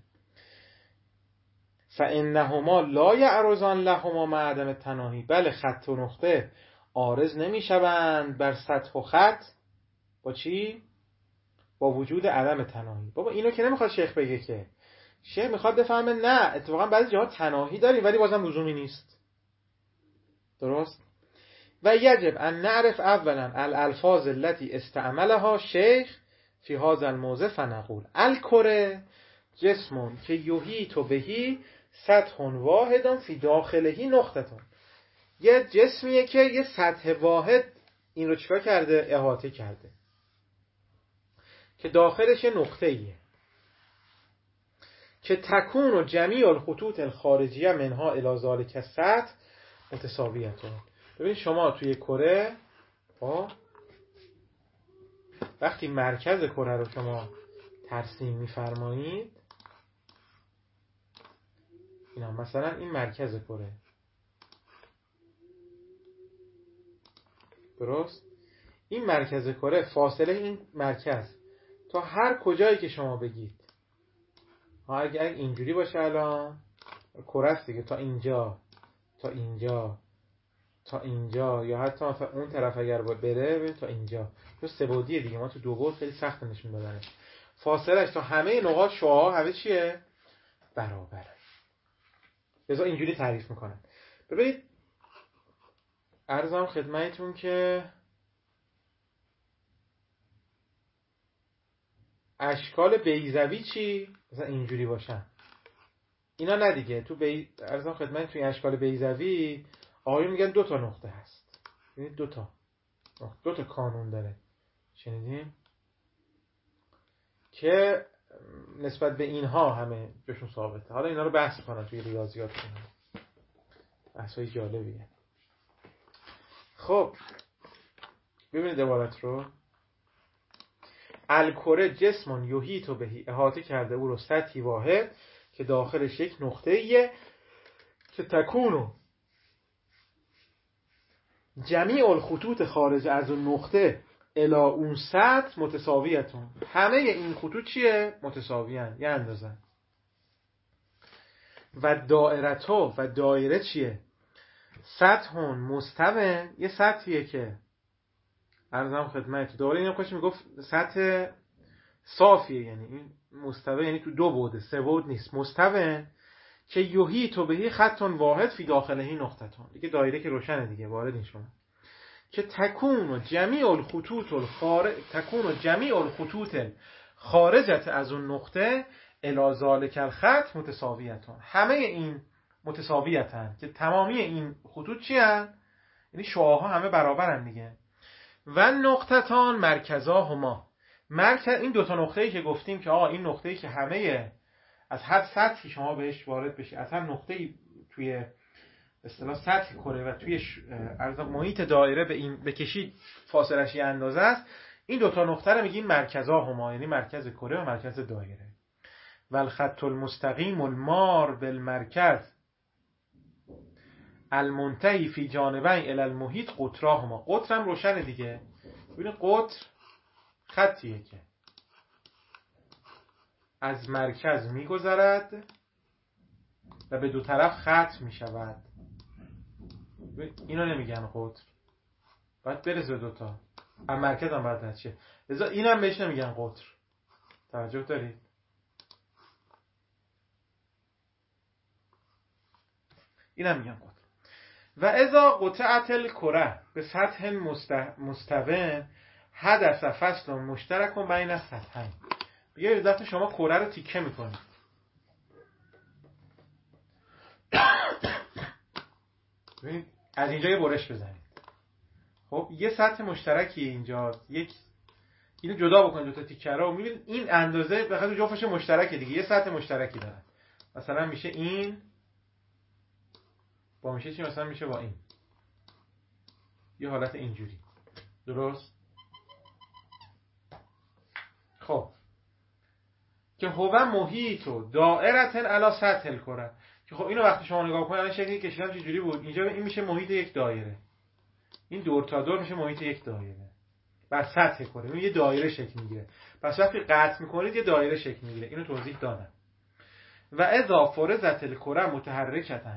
A: فانهما لا یعرضان لهما مع عدم تناهی. بله خط و نقطه عارض نمیشوند بر سطح و خط با چی؟ با وجود عدم تناهی. بابا اینو که نمیخواد شیخ بگه، که شیخ میخواد بفهمه نه اتفاقا بعضی جاها تناهی داریم ولی بازم لزومی نیست. درست؟ و یجب ان نعرف اولا الالفاظ التي استعملها شیخ فی هذا الموضع فنقول الکره جسم که یحیط بهی سطح واحد فی داخله نقطه. یه جسمیه که یه سطح واحد این رو چیکار کرده؟ احاطه کرده، که داخلش نقطه ایه که تکون و جمیع الخطوط الخارجیه منها الی ذلک السطح متساویه. ببین شما توی کره وقتی مرکز کره رو شما ترسیم میفرمایید، اینا مثلا این مرکز کره، درست؟ این مرکز کره، فاصله این مرکز تا هر کجایی که شما بگید، اگر اینجوری باشه الان کره است دیگه، تا اینجا تا اینجا تا اینجا، یا حتی اون طرف اگر بره تا اینجا، تو سه بعدیه دیگه، ما تو دو بعد خیلی سخت نشون دادنش. فاصلهش تا همه نقاط شعاع همه چیه؟ برابره. لذا اینجوری تعریف میکنن. ببینید عرضم خدمتتون که اشکال بیضوی چی؟ مثلا اینجوری باشن اینا، نه دیگه. تو عرضم خدمتتون توی اشکال بیضوی آقایون میگن دو تا نقطه هست، یعنی دو تا کانون داره، شنیدین؟ که نسبت به اینها همه جاشون ثابته. حالا اینا رو بحث کنن توی ریاضیات کنن، بحثای جالبیه. خب ببینید عبارت رو. الکره جسم یحیط بهی، احاطه کرده او رو سطحی واحد که داخلش یک نقطه ایه که تکونو جمیع الخطوط خارج از اون نقطه الی اون سطح متساویتون. همه این خطوط چیه؟ متساویان، یه اندازن. و دایرتو، و دایره چیه؟ سطح مستوی، یه سطحیه که عرضم خدمت داره. اینو کاش میگفت سطح صافیه، یعنی این مستوی یعنی تو دو بعده، سه بعد نیست. مستوی که یحیط بهی خط واحد فی داخله نقطتون، دیگه دایره که روشنه دیگه، وارد این شما. که تکون جمیع الخطوط خارجت از اون نقطه الی ذلک الخط متساویتون. همه این متساویتن که تمامی این خطوط چی هن؟ یعنی شعاعها همه برابرن دیگه. و نقطتان مرکزاهما، این دوتا نقطه‌ای که گفتیم که این نقطه‌ای که همه از هر سطحی شما بهش وارد بشی، از هر نقطه‌ای توی اصطلاح سطح کره و توی محیط دایره به این بکشید فاصله‌اش یه اندازه است، این دوتا نقطه رو میگیم مرکزاهما، یعنی مرکز کره و مرکز دایره. و الخط المستقیم المار بالمرکز المنتهی فی جانبین الی المحیط قطراهما. قطر هم روشنه دیگه. ببینید قطر خطیه که از مرکز میگذرد و به دو طرف خط میشود. اینو نمیگن قطر، باید برسه دوتا، از مرکز هم باید شه، لذا اینم بهش نمیگن قطر. توجه دارید؟ اینم میگن قطر. و اذا قطعت الکره به سطح مستوٍ حدث فصل مشترک بین السطحین. بگید وقتی شما کره رو تیکه میکنید، ببینید از اینجا یه برش بزنید، خب یه سطح مشترکی اینجا، اینو جدا بکنید دو تا تیکه رو، میبینید این اندازه به خاطر جفتش مشترکه دیگه، یه سطح مشترکی داره. مثلا میشه این با میشه چی، مثلا میشه با این، یه حالت اینجوری، درست؟ خب که هو محیط و دائرة علی سطح الکره، که خب اینو وقتی شما نگاه کنید الان شکلی کشیدم چجوری بود، اینجا این میشه محیط یک دایره، این دور تا دور میشه محیط یک دایره بر سطح کره، این یه دایره شکل میگیره. پس وقتی قطع میکنید یه دایره شکل میگیره. اینو توضیح دادم. و اذا فرضت الکره متحرکتاً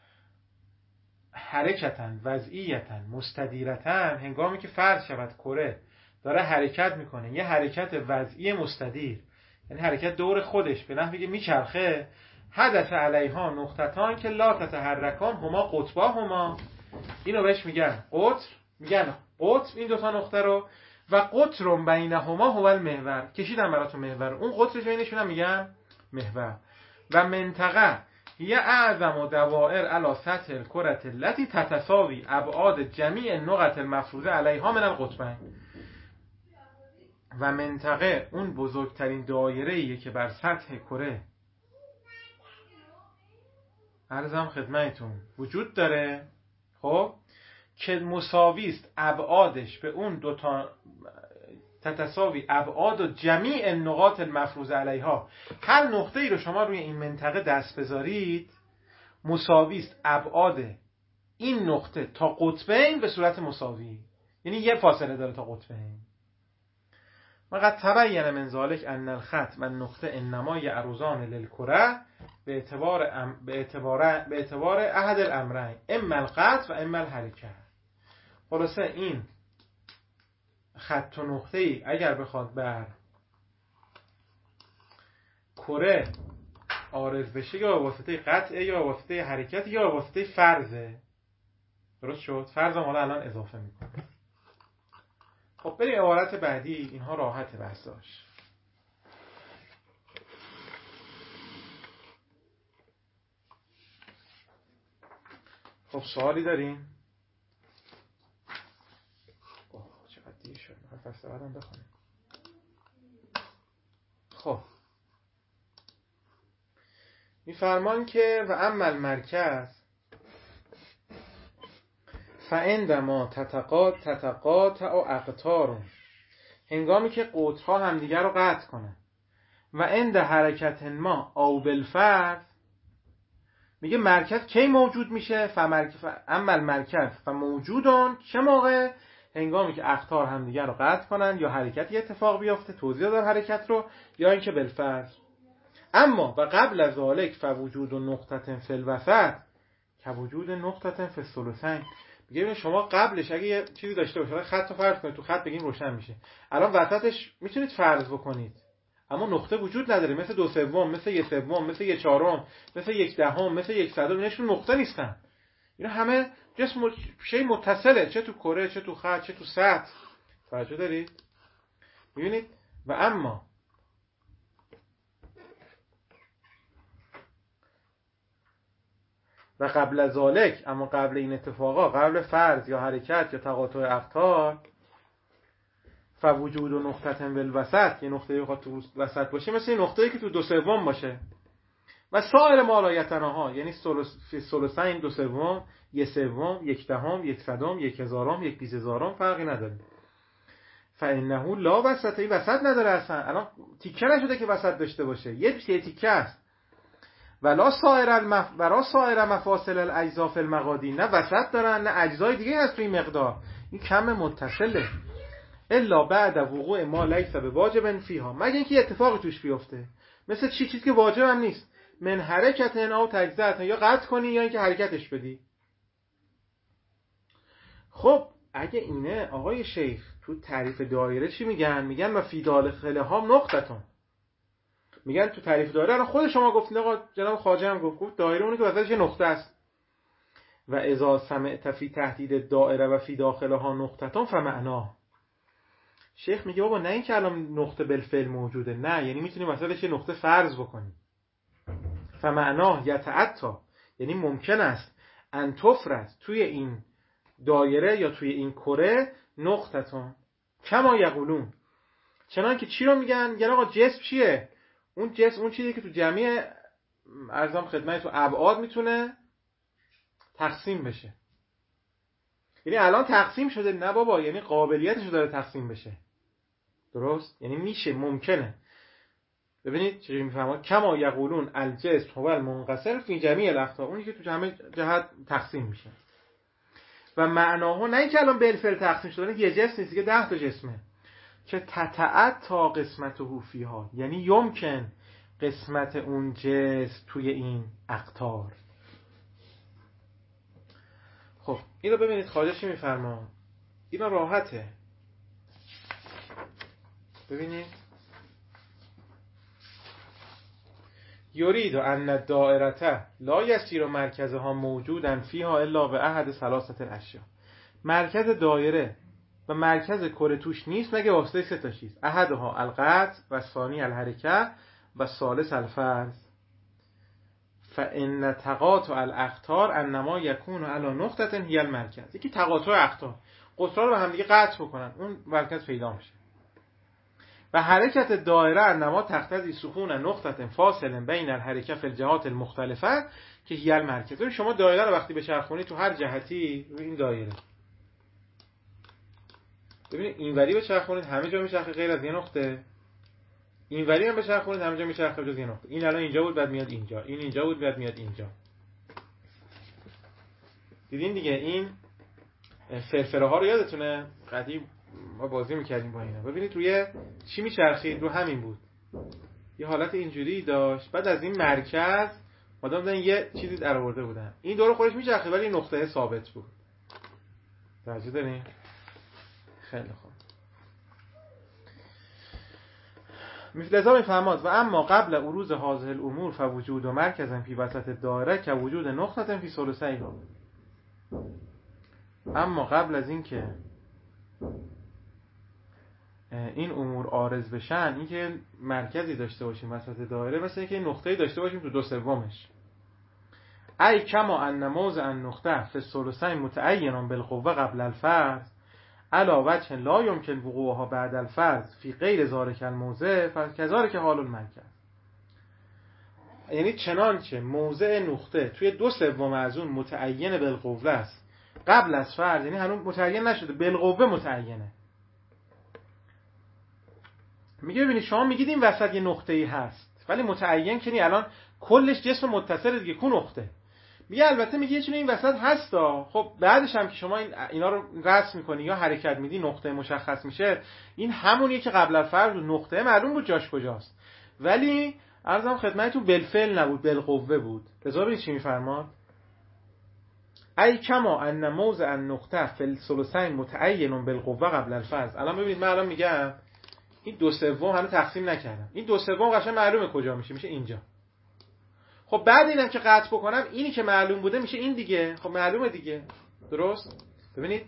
A: حرکتاً وضعیتاً مستدیرتاً، هنگامی که فرض شود کره داره حرکت میکنه، یه حرکت وضعی مستدیر، یعنی حرکت دور خودش به نحوی که میچرخه، حدث علیها نقطتان که لا تتحرکان هما قطباهما، اینو بهش میگن قطر، میگن قطب این دوتا نقطه رو، و قطر بینهما هو المحور، کشیدم براتون محور، اون قطر بینشون هم میگن محور. و منطقه هي اعظم دوائر علی سطح الکره التي تتساوی ابعاد جمیع النقط المفروضه علیها من القطبین. و منطقه اون بزرگترین دایره‌ایه که بر سطح کره عرضم خدمتتون وجود داره، خب که مساوی است ابعادش به اون دوتا، تتساوی ابعاد و جمیع النقاط المفروضه علیها، هر نقطه‌ای رو شما روی این منطقه دست بذارید مساوی است ابعاد این نقطه تا قطبین به صورت مساوی، یعنی یه فاصله داره تا قطبین. و قد تبین من ذلك ان الخط و النقطه انما یعرضان للکره به اعتبار احد الامرین، اما القطع و اما الحرکه. خلاصه این خط و نقطه ای اگر بخواد بر کره عارض بشه، یا واسطه قطعه یا واسطه حرکت یا واسطه فرضه. درست شد؟ فرض هم حالا الان اضافه میکنه. خب بریم عبارت بعدی، اینها راحت بحثاش. خب سوالی داریم؟ چقدر دیر شد، فصل بعدم بخونیم. خب میفرمان که و اما المرکز فعندما تتقاطع اقطار، هنگامی که قطرها همدیگر رو قطع کنن، و عند حرکت ما او بالفرض، میگه مرکز کی موجود میشه؟ اما المرکز فموجودون، چه موقع؟ هنگامی که اقطار همدیگر رو قطع کنن یا حرکتی اتفاق بیفته، توضیح دادم حرکت رو، یا اینکه بالفرض. اما و قبل از ذالک فوجود نقطه فی الوسط که وجود نقطه فی الثلثین. میگه شما قبلش اگه یه چیزی داشته باشه، خط رو فرض کنید، تو خط بگیم روشن میشه، الان وسطش میتونید فرض بکنید اما نقطه وجود نداره، مثل 2/3، مثل 1/3، مثل 1/4، مثل 1/10، مثل 1/100، اینشون نقطه نیستن. اینا همه جسم شی متصله، چه تو کره، چه تو خط، چه تو سطح. توجه دارید؟ میبینید؟ و اما و قبل از ذالک، اما قبل این اتفاقا، قبل فرض یا حرکت یا تقاطع اقطار، فوجود و نقطه بالوسط، یه نقطه که تو وسط باشه، مثل این نقطه‌ای که تو 2/3 باشه. و سایر ما لا یتناها، یعنی ثلثین، 2/3، 1/3، 1/10، 1/100، 1/1000، 1/20000 فرقی نداره. فانه لا وسط، این وسط نداره اصلا، الان تیکه نشده که وسط داشته باشه، یه تیکه است. ولا سایر مفاصل الاجزاء فی المقادیر، نه وسط دارن نه اجزای دیگه هست توی این مقدار، این کم متصله. الا بعد وقوع ما لیس بواجب فیها، مگه اینکه اتفاقی توش بیفته، مثل چیزی که واجب هم نیست، من حرکت او تجزیه، یا قطع کنی یا اینکه حرکتش بدی. خب اگه اینه آقای شیخ تو تعریف دایره چی میگن؟ میگن و فی داخلها نقطتون. میگن تو تعریف دایره، الان خود شما گفتین، آقا جناب خواجه هم گفت دایره اونه که وسطش یه نقطه است. و اذا سمعت فی تحدید دایره و فی داخلها نقطتون فمعناه. شیخ میگه بابا نه این که الان نقطه بالفعل موجوده، نه، یعنی میتونی وسطش یه نقطه فرض بکنی. فمعناه یتعطا، یعنی ممکن است ان تفرض توی این دایره یا توی این کره نقطتون کما یقولون، چنان که چی رو میگن؟ یعنی آقا جسم چیه؟ اون جسم اون چیزی که تو جمعی ارزام خدمت تو ابعاد میتونه تقسیم بشه. یعنی الان تقسیم شده؟ نه بابا، یعنی قابلیتش رو داره تقسیم بشه. درست؟ یعنی میشه، ممکنه. ببینید چجوری میفهمن؟ کما یقولون الجسم هو المنقسم فی جمیع الاقطار، اونی که تو جمع جهت تقسیم میشه. و معناها نه اینکه الان بالفعل تقسیم شده، یه جسم نیست که 10 تا جسمه، که تتعطا قسمته فیها، یعنی یمکن قسمت اون جسم توی این اقطار. خب این رو ببینید خواجه چی میفرما، اینا راحته. ببینید یرید ان الدائره لا یسیر مرکزها موجودا فیها الا به احد ثلاثه الاشیاء، مرکز دایره و مرکز کره توش نیست مگه واسطه سه تا چیز، احدها القطع و ثانی الحرکه و ثالث الفرض. فان تقاطع الاقطار انما یکون علی نقطه هی المرکز، یکی تقاطع اقطار قطرها رو به هم دیگه قطع بکنن، اون مرکز پیدا میشه. و حرکت دایره انما تقتضی سکون نقطه فاصل بین الحرکه فی الجهات المختلفه که هی المرکز. شما دایره رو وقتی بچرخونی تو هر جهتی این دایره، ببینید اینوری بچرخونید همه جا میچرخه غیر از یه نقطه، اینوری هم بچرخونید همه جا میچرخه جز یه نقطه. این الان اینجا بود بعد میاد اینجا، این اینجا بود بعد میاد اینجا. دیدین دیگه این فرفره ها رو یادتونه قدیم ما بازی میکردیم با اینا. ببینید روی چی میچرخید؟ رو همین بود، یه حالت اینجوری داشت، بعد از این مرکز مادام بودن یه چیزی در آورده بودن، این دور خودش میچرخید ولی نقطه ثابت بود. توجه دارین؟ خیلی خوب. لذا میفهمد و اما قبل عروض هذه الامور فوجود و مرکز فی وسط دایره که وجود نقطه فی ثلثیها. اما قبل از این که این امور عارض بشن، این که مرکزی داشته باشیم وسط دایره، مثل اینکه نقطه‌ای داشته باشیم تو 2/3. ای کما ان موضع النقطه فی الثلثین متعین بالقوه قبل الفرض علا وجه لا یمکن وقوعها بعد الفرض فی غیر ذلک الموضع فکذلک حال المرکز. یعنی چنانچه موضع نقطه توی 2/3 از اون متعین بالقوه است قبل از فرض، یعنی هنوز متعین نشده، بالقوه متعینه. میگه ببینید شما میگید این وسط یه نقطه‌ای هست ولی متعین کنی الان کلش جسم متصل دیگه کو نقطه. میگه البته میگه چون این وسط هستا، خب بعدش هم که شما اینا رو رسم میکنی یا حرکت میدی نقطه مشخص میشه، این همونیه که قبل از فرض نقطه معلوم بود جاش کجاست، ولی عرضم خدمتتون بالفعل نبود، بالقوه بود. لذا ببینید چی میفرماد، ای کما ان موضع النقطه فی الثلثین متعین بالقوه قبل الفرض. الان ببینید من الان میگم این 2/3 هنوز تقسیم نکردم، این 2/3 قشنگ معلومه کجا میشه اینجا. خب بعد اینم که قطع بکنم اینی که معلوم بوده میشه این دیگه، خب معلومه دیگه. درست؟ ببینید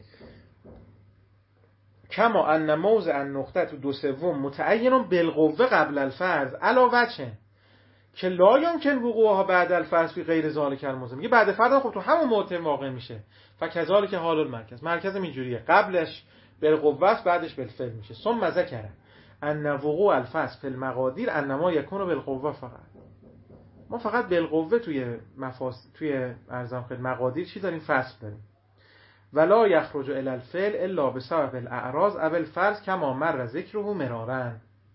A: کما ان موضع النقطه تو 2/3 متعین بالقوه قبل الفرض علاوه که لا یمکن وقوعها بعد الفرض فی غیر ذلک الموضع. میگه بعد فرض خب تو همون موضع واقع میشه، فکذلک حال المرکز. مرکز اینجوریه، قبلش بالقوه است بعدش بالفعل میشه. ثم ذکر ان وقوع الفصل فی المقادیر انما یکون بالقوه فقط. ما فقط بالقوه توی ارزام خدمت مقادیر چی داریم؟ فصل داریم. ولا یخرج الی الفعل الا بسبب الاعراض او الفرض کما مر ذکره مرارا.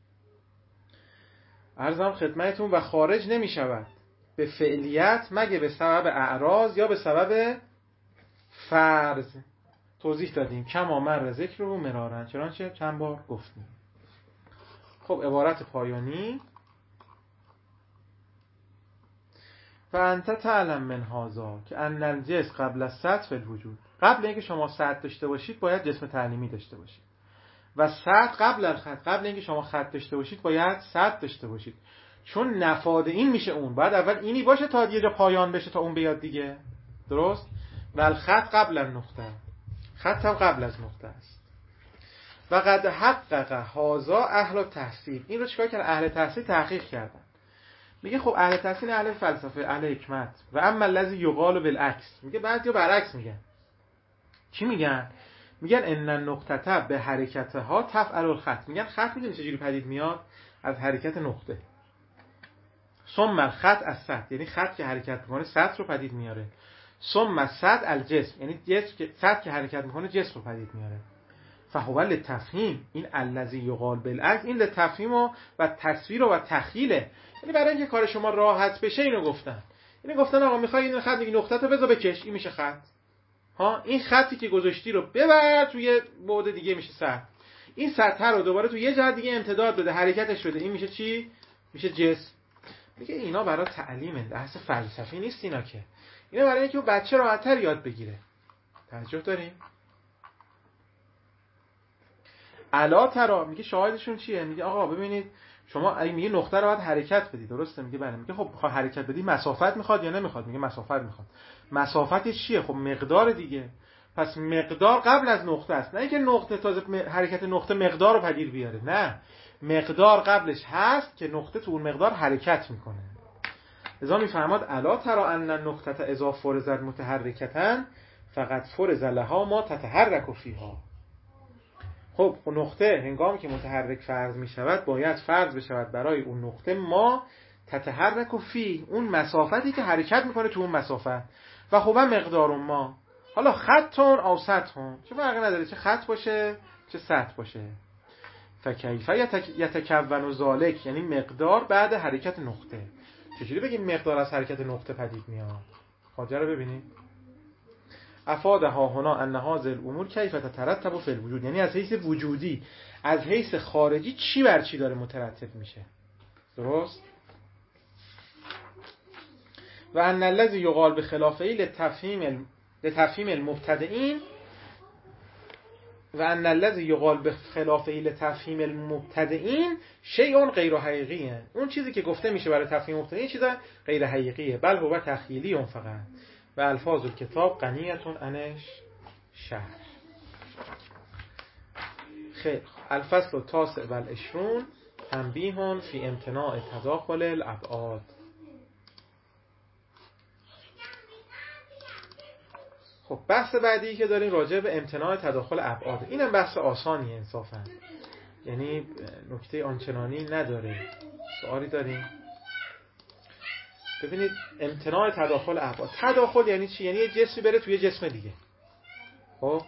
A: عرضم خدمتتون و خارج نمی شود به فعلیت مگه به سبب اعراض یا به سبب فرض. توضیح دادیم کما مر ذکره مرارا، چنانچه چند بار گفتیم. خب عبارت پایانی: و انت تعلم من هذا که ان الجسم قبل السطح فی الوجود. قبل اینکه شما سطح داشته باشید باید جسم تعلیمی داشته باشید و سطح قبل الخط، قبل اینکه شما خط داشته باشید باید سطح داشته باشید، چون نفاد این میشه اون باید اول اینی باشه تا یه جا پایان بشه تا اون بیاد دیگه. درست؟ و الخط قبل النقطه، خط هم قبل از نقطه است. و قد حقق هذا اهل تحصیل. این رو چیکار کردن؟ اهل تحصیل تحقیق کردن. میگه خب اهل تحصیل اهل فلسفه، اهل حکمت. و اما الذی یقال بالعکس، میگه بعضیا برعکس میگن. چی میگن؟ میگن ان النقطه به حرکتها تفعل الخط. میگن خط میدونی چجوری پدید میاد؟ از حرکت نقطه. ثم الخط از سطح، یعنی خط که حرکت میکنه سطح رو پدید میاره. ثم سطح الجسم، یعنی سطح که حرکت میکنه جسم رو پدید میاره. فهو للتفهیم، این الذی یقال بالعکس، این للتفهیم و تصویر و تخیله. یعنی برای اینکه کار شما راحت بشه اینو گفتن. یعنی گفتن آقا میخوای این خط دیگه نقطه رو بذار بکش، این میشه خط. ها، این خطی که گذاشتی رو ببر توی بعد دیگه میشه سطح. این سطح رو دوباره تو یه جهت دیگه امتداد بده، حرکتش بده، این میشه چی؟ میشه جسم. میگه اینا برای تعلیمه، بحث فلسفی نیست اینا که. اینا برای اینکه بچه راحت‌تر یاد بگیره. توجه داریم؟ الا ترا، میگه شاهدشون چیه؟ میگه آقا ببینید شما میگه نقطه رو باید حرکت بدی، درسته؟ میگه بله. میگه خب بخواد حرکت بدی مسافت میخواد یا نمیخواد؟ میگه مسافت میخواد. مسافتش چیه؟ خب مقدار دیگه. پس مقدار قبل از نقطه است، نه اینکه نقطه تازه حرکت نقطه مقدار رو پدید بیاره. نه، مقدار قبلش هست که نقطه تو اون مقدار حرکت میکنه. لذا میفهمد الا ترا ان النقطه اذا فرضت متحرکتا فقط فرض لها ما تتحرک فیها. خب نقطه هنگامی که متحرک فرض می شود باید فرض بشود برای اون نقطه ما تتحرک فی، اون مسافتی که حرکت میکنه تو اون مسافت. و خب مقدار ما، حالا خطون او سطحون، چه فرقی نداره چه خط باشه چه سطح باشه. فکیف یتکون ذالک، یعنی مقدار بعد حرکت نقطه. چجوری بگیم مقدار از حرکت نقطه پدید میاد؟ خاطر رو ببینید. افادها هنا ان هذه الامور کیف تترتب فی الوجود، یعنی از حیث وجودی، از حیث خارجی چی بر چی داره مترتب میشه. درست؟ و ان الذی یقال بخلافه لتفهیم المبتدئین، و ان الذی یقال بخلافه لتفهیم المبتدئین شیء غیر حقیقی. اون چیزی که گفته میشه برای تفهیم مبتدئین چیز غیر حقیقیه، بل هو تخیلی فقط. و الفاظ الکتاب غنیتون انش شرح. خیلی الفصل التاسع و العشرون تنبیه فی امتناع تداخل الابعاد. خب بحث بعدی که داریم راجع به امتناع تداخل ابعاد. اینم بحث آسانیه انصافا، یعنی نکته آنچنانی نداره. سوالی داریم؟ ببینید امتناع تداخل ابعاد، تداخل یعنی چی؟ یعنی یه جسمی بره توی جسم دیگه. خب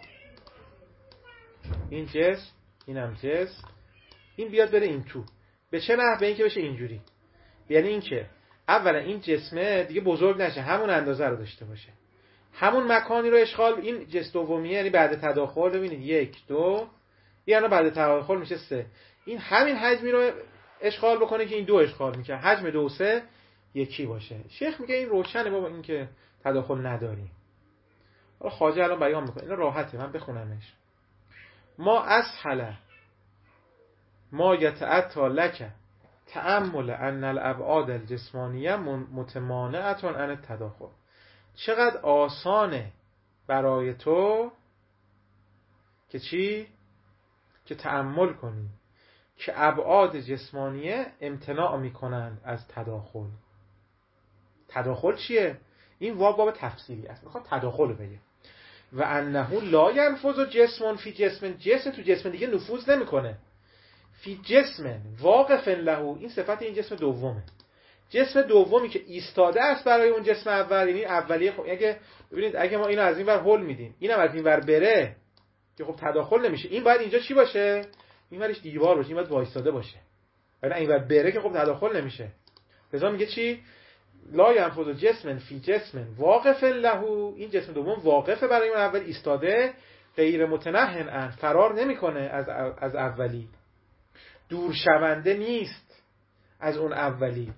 A: این جسم، اینم جسم، این بیاد بره این تو. به چه نحو؟ به این که بشه اینجوری. یعنی این که اولا این جسمه دیگه بزرگ نشه، همون اندازه رو داشته باشه، همون مکانی رو اشغال. این جسم دومیه، یعنی بعد تداخل ببینید 1 2، یعنی بعد تداخل میشه 3. این همین حجمی رو اشغال بکنه که این 2 اشغال میکنه، حجم 2 و 3 یکی باشه. شیخ میگه این روشنه بابا، این که تداخل نداریم. حالا خواجه الان بیان میکنه، اینا راحته من بخونمش. ما اسهل ما یتعطى لک تأمل ان الابعاد الجسمانیه متمانعة عن التداخل. چقدر آسانه برای تو که چی؟ که تأمل کنی که ابعاد جسمانیه امتناع میکنند از تداخل. تداخل چیه؟ این واو تفصیلی است، میخواد تداخل بگه. و انه لا ينفذ جسم فی جسم، جسم تو جسم دیگه نفوذ نمیکنه. فی جسم واقف له، این صفت این جسم دومه. جسم دومی که ایستاده است برای اون جسم اول، یعنی اولیه. خب اگه ببینید اگه ما اینو از این ور هول میدیم، اینم از این ور بره که خب تداخل نمیشه. این باید اینجا چی باشه؟ این ورش دیوار باشه، این باید وایستاده باشه. ولی این ور بره که خب تداخل نمیشه. لذا میگه چی؟ لا ینفذ جسم فی جسم واقف له، این جسم دوم واقفه برای اون اول، ایستاده، غیر متنهن ان، فرار نمیکنه از اولی، دور شونده نیست از اون اولی.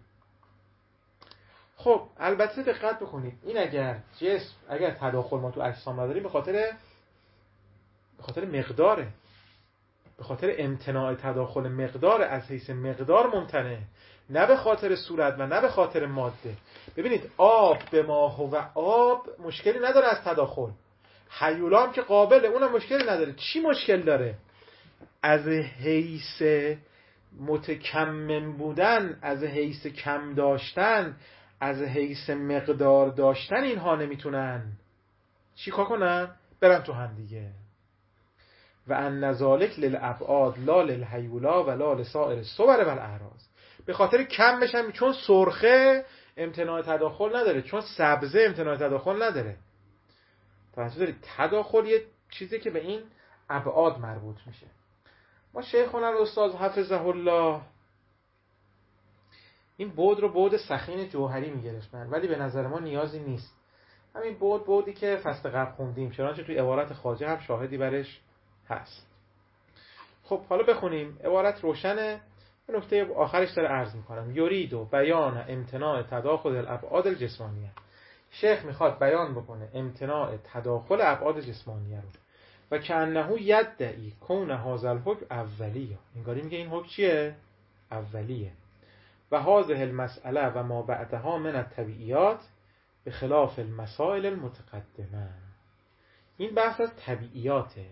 A: خب البته دقت بکنید، این اگر جسم، اگر تداخل ما تو اجسام نداریم به خاطر مقداره، به خاطر امتناع تداخل مقدار، از حیث مقدار ممتنع، نه به خاطر صورت و نه به خاطر ماده. ببینید آب به ما هو آب مشکلی نداره از تداخل، هیولا هم که قابله، اونم مشکلی نداره. چی مشکل داره؟ از حیث متکمم بودن، از حیث کم داشتن، از حیث مقدار داشتن اینها نمیتونن چیکار کنن؟ برن تو هم دیگه. و ان ذالک للابعاد لا للهیولا و لا لسائر الصور والاعراض. به خاطر کم بشن، چون سرخه امتناع تداخل نداره، چون سبزه امتناع تداخل نداره. توجه دارید؟ تداخل یه چیزی که به این ابعاد مربوط میشه. ما شیخنا الاستاد حفظه الله این بعد رو بعد سخین جوهری میگرفتن، ولی به نظر ما نیازی نیست. همین بعدی که فصل قبل خوندیم، چنانچه توی عبارت خواجه هم شاهدی برش هست. خب حالا بخونیم، عبارت روشنه. به نکته آخرش داره عرض میکنم. یرید و بیان امتناع تداخل الابعاد الجسمانیه. شیخ میخواد بیان بکنه امتناع تداخل ابعاد جسمانیه رو. و کأنه یدعی کون هذا الحکم اولیه، انگاری میگه این حکم چیه؟ اولیه. و هذه المسئله و ما بعدها من الطبیعیات به خلاف المسائل المتقدمه. این بحث از طبیعیاته،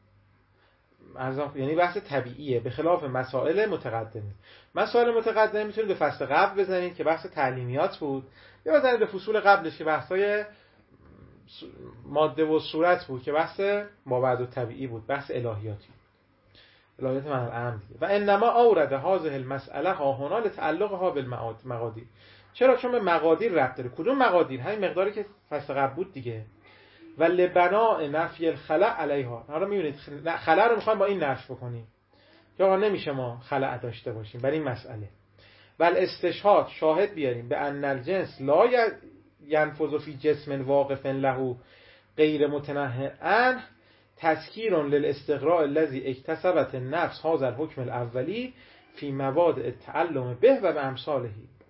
A: یعنی بحث طبیعیه به خلاف مسائل متقدمه. مسائل متقدمه میتونید به فصل قبل بزنید که بحث تعلیمیات بود، یا بزنید به فصول قبلش که بحثای ماده و صورت بود که بحث مابعد و طبیعی بود، بحث الهیاتی، الهیات معنی الامر دیگه. و انما اورد هذه المسئله ها هنا لتعلقها بالمقادیر. چرا؟ چون به مقادیر ربط داره. کدوم مقادیر؟ همین مقداری که فصل قبل بود دیگه. و لبناء نفی الخلع علیها. حالا میبینید خلع رو میخوایم با این نفی بکنیم که آقا نمیشه ما خلع داشته باشیم برای این مسئله. و الاستشهاد، شاهد بیاریم به ان الجنس لا ینفذ فی جسم واقف له غیر متنهی عنه تذکیر للاستقراء الذی اکتسبت النفس هذا الحکم الاولی فی مواد التعلم به و به امثاله.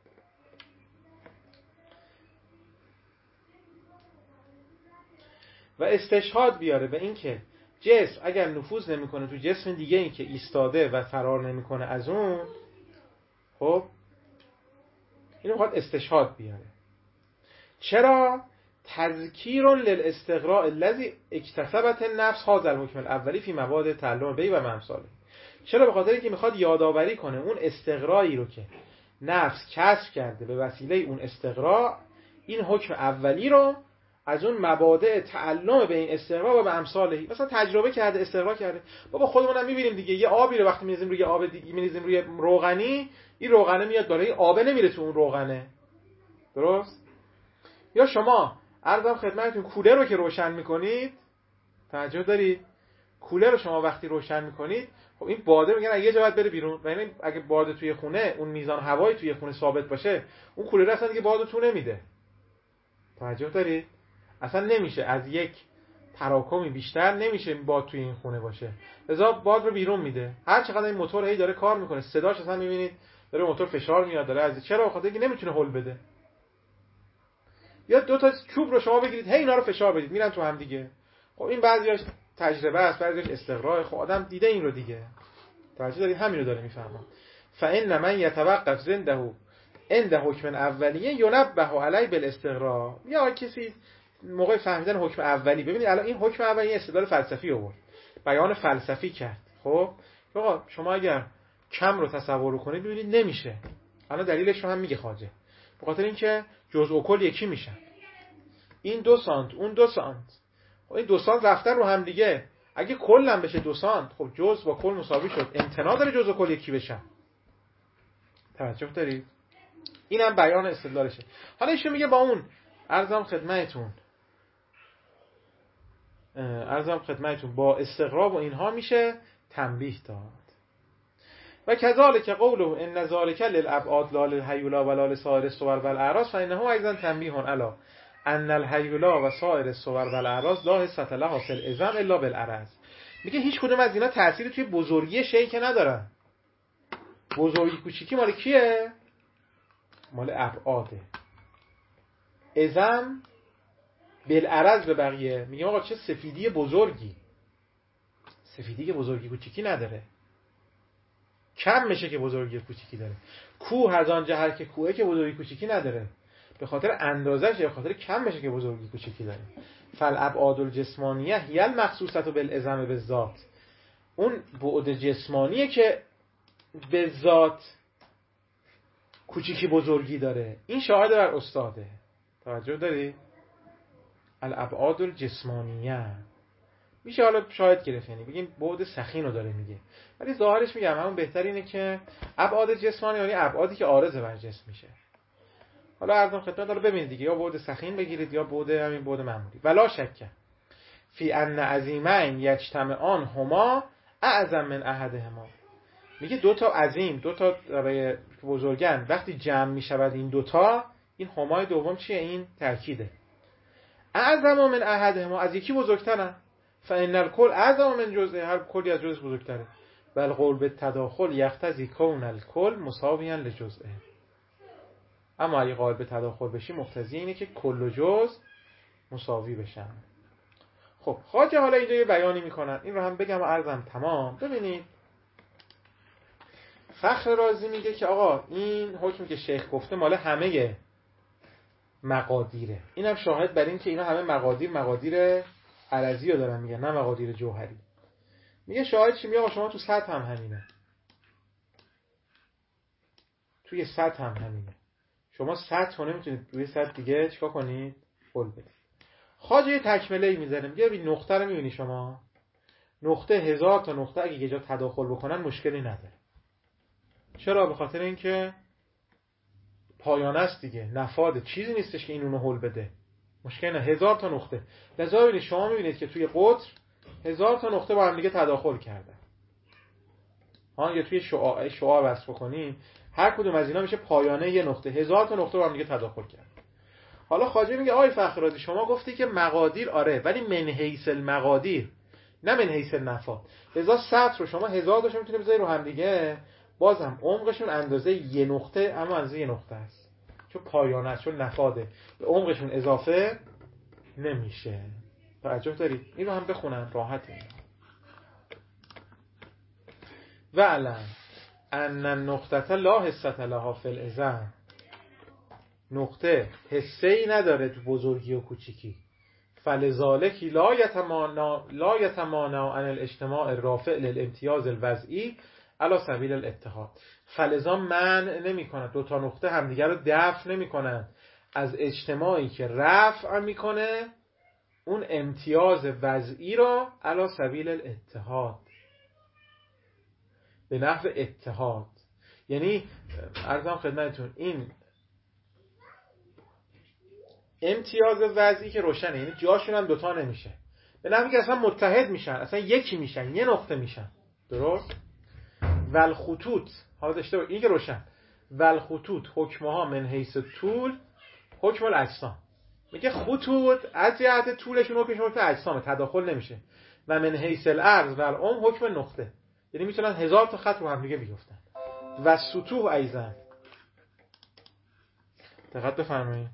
A: و استشهاد بیاره به این که جسم اگر نفوذ نمیکنه تو جسم دیگه، این که ایستاده و فرار نمیکنه از اون، خب اینو میخواد استشهاد بیاره. چرا؟ تذکیر للاستقراء الذی اکتسبت النفس هذا الحکم الاولی فی مواد تعلم به و امثاله. چرا؟ به خاطر اینکه میخواد یادآوری کنه اون استقرایی رو که نفس کسب کرده به وسیله اون استقراء، این حکم اولی رو از اون مبادئ تعلم به این استقراء و به امثاله. مثلا تجربه کرده، استقراء کرده. بابا خودمونم میبینیم دیگه، یه آبی رو وقتی می‌ریزیم روی آب دیگه، می‌ریزیم روی روغنی، این روغنه میاد بالا، این آب نمیره تو اون روغنه. درست؟ یا شما عرضم خدمتتون کولر رو که روشن میکنید، توجه دارید؟ کولر رو شما وقتی روشن میکنید، خب این باده میگن اگه یه جا باید بره بیرون، و یعنی اگه باده توی خونه، اون میزان هوایی توی خونه ثابت باشه، اون کولر اصلا دیگه باد تو نمیده. توجه دارید؟ اصلا نمیشه از یک تراکمی بیشتر نمیشه باد توی این خونه باشه، لذا باد رو بیرون میده. هر چقدر این موتور هی داره کار میکنه، صداش اصلا میبینید داره موتور فشار میاد، داره از چرا؟ بخاطر اینکه نمیتونه هول بده. یا دو تا چوب رو شما بگیرید هی اینا رو فشار بدید، میرن تو هم دیگه. خب این بعضیاش تجربه است، بعضیاش استقراء، خب آدم دیده این رو دیگه. توجه دارید؟ همین رو داره میفهمه. فإن من يتوقف زنده عند حکم اولیه ینبه علی بالاستقراء. یا کسی موقع فهمیدن حکم اولی، ببینید الان این حکم اولی استدلال فلسفی آورد، بیان فلسفی کرد. خب آقا شما اگر کم رو تصور کنید ببینید نمیشه. الان دلیلش رو هم میگه خواجه، به خاطر اینکه جزء و کل یکی میشن. این 2 سانت اون 2 سانت، خب این 2 سانت رفتن رو هم دیگه، اگه کلم بشه 2 سانت، خب جزء با کل مساوی شد، امتناع داره جزء و کل یکی بشن. توجه دارید؟ اینم بیان استدلالشه. حالا ایشون میگه با اون عرضم خدمتتون با استقراب و اینها میشه تنبیه داد. و کذالک قوله ان ذلک للابعاد لا للهیولا ولا لسائر الصور والاعراض فانه ایضا تنبیه علی ان الهیولا و سائر الصور والاعراض لا حصة لها فی الاذن الا بالعرض. میگه هیچ کدوم از اینا تأثیری توی بزرگی شیء که ندارن. بزرگی کوچیکی مال کیه؟ مال ابعاده. اذن بالعرض به بقیه. میگه آقا چه سفیدی بزرگی. سفیدی که بزرگی کوچیکی نداره. کم میشه که بزرگی کوچیکی داره. کوه از آن جهت که کوهه که بزرگی کوچیکی نداره. به خاطر اندازش یا خاطر کم میشه که بزرگی کوچیکی داره. فالابعاد الجسمانیه هی المخصوصه بالاذن بالذات. اون بعد جسمانیه که به ذات کوچیکی بزرگی داره. این شاهد بر استاده. توجه داری؟ الابعاد الجسمانیه میشه حالا شاهد گرفت، یعنی بگیم بعد سخین رو داره میگه، ولی ظاهرش میگم همون بهتر اینه که ابعاد جسمانی یعنی ابعادی که عارض بر جسم میشه. حالا عرضم خدمت رو ببینید دیگه، یا بعد سخین بگیرید یا بعد همین بعد معمولی. ولا شک فی ان عظیمین یجتمعان هما اعظم من احدهما. میگه دو تا عظیم، دو تا بزرگن وقتی جمع میشود این دوتا، این همای دوم چیه؟ این تأکیده. اعظم من احدهما، از یکی بزرگترن. فان الکل اعظم من جزء، هر کلی از جزء بزرگتره. بل قول به تداخل یقتضی کون الکل مساویا لجزء. اما اگه قائل به تداخل بشی مقتضی اینه که کل و جزء مساوی بشن. خب خواجه حالا اینجا یه بیانی میکنن، این رو هم بگم و عرضم تمام. ببینید فخر رازی میگه که آقا این حکمی که شیخ گفته مال همه مقادیره. اینم شاهد بر این که اینا همه مقادیر عرضی رو دارن میگن، نه مقادیر جوهری. میگه شاهد چی؟ میگه آقا شما تو سطح هم همینه، توی سطح هم همینه. شما سطح رو نمیتونید روی سطح دیگه چیکار کنید؟ قول بدید. خواجه یه تکمله‌ای میزنه، میگه ببین نقطه رو میبینی شما، نقطه 1000 تا نقطه اگه یه جا تداخل بکنن مشکلی نداره. چرا؟ به خاطر اینکه پایانه است دیگه، نفاده، چیزی نیستش که این اونو هول بده. مشکل نه، 1000 تا نقطه. لذا ببینید شما میبینید که توی قطر 1000 تا نقطه با هم دیگه تداخل کردن. یا توی شعاع وصف بکنیم هر کدوم از اینا میشه پایانه یه نقطه. 1000 تا نقطه با هم دیگه تداخل کردن. حالا خواجه میگه آقای فخررازی شما گفتی که مقادیر آره، ولی من حیث المقادیر نه من حیث النفاد. لذا سطح رو شما 1000 تاشون میتونید بذارید رو هم دیگه، بازم عمقشون اندازه یه نقطه، اما اندازه یه نقطه است، چون پایانه است، چون نفاده، به عمقشون اضافه نمیشه. توجه دارید؟ این رو هم بخونم راحت. این و علم ان النقطه لا حصة لها فی الاذن. نقطه حصه ای نداره تو بزرگی و کوچیکی. فلذالک لا یتمانع عن الاجتماع الرافع للامتیاز الوضعی علی سبیل الاتحاد. فلذا منع نمیکنه، دو تا نقطه همدیگر رو دفع نمیکنن از اجتماعی که رفع میکنه اون امتیاز وضعی را علی سبیل الاتحاد، به نحو اتحاد. یعنی عرضم خدمتتون این امتیاز وضعی که روشنه، یعنی جاشون هم دوتا نمیشه، به نحوی که اصلا متحد میشن، اصلا یکی میشن، یه نقطه میشن. درست؟ والخطوط، حالا داشته این که روشن، والخطوط حکمها من حیث طول حکم الاجسام. میگه خطوط از جهت طولشون حکمشون حکم اجسام، تداخل نمیشه. و من حیث العرض و العمق حکم نقطه، یعنی میتونن 1000 تا خط رو هم دیگه بیفتن. و سطوح ایضا، دقت بفرمایید،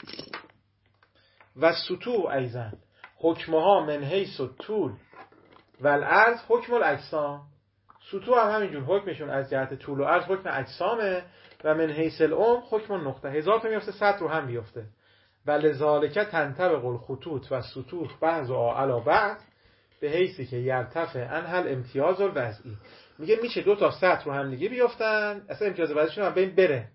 A: و سطوح ایضا حکمها من حیث طول و العرض حکم الاجسام. سطوح هم همینجور حکمشون از جهت طول و عرض حکم اجسامه. و من حیث العمق حکم نقطه، 1000 تا میفته 100 رو هم بیفته. و لذالک تنطبق الخطوط و سطوح بعضها علی بعض به حیثی که یرتفع عنها الامتیاز الوضعی. میگه میشه دو تا سطح رو هم دیگه بیافتن، اصلا امتیاز وضعیشون هم بین بره.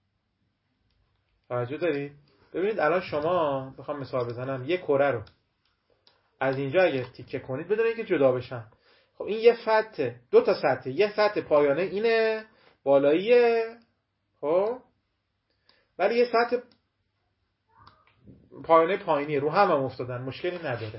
A: توجه دارید؟ ببینید الان شما بخوام مثال بزنم، یک کره رو از اینجا اگه تیکه کنید بدون اینکه جدا بشن، خب این یه خطه، دو تا سطح، یه سطح پایانه اینه بالاییه، خب ولی یه سطح پایینی رو هم افتادن، مشکلی نداره.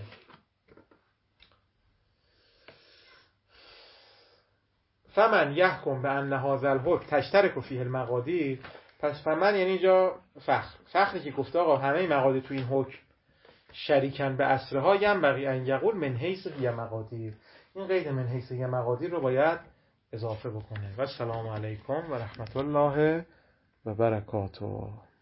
A: فمن یحکم بان هذا الحکم تشترک فیه المقادیر، پس فمن یعنی اینجا فخری که گفته آقا همه مقادیر تو این حکم شریکن به اصلها، ینبغی ان یقول من حیث هی مقادیر، این قید من حیث هی مقادیر رو باید اضافه بکنه. و السلام علیکم و رحمت الله و برکاته.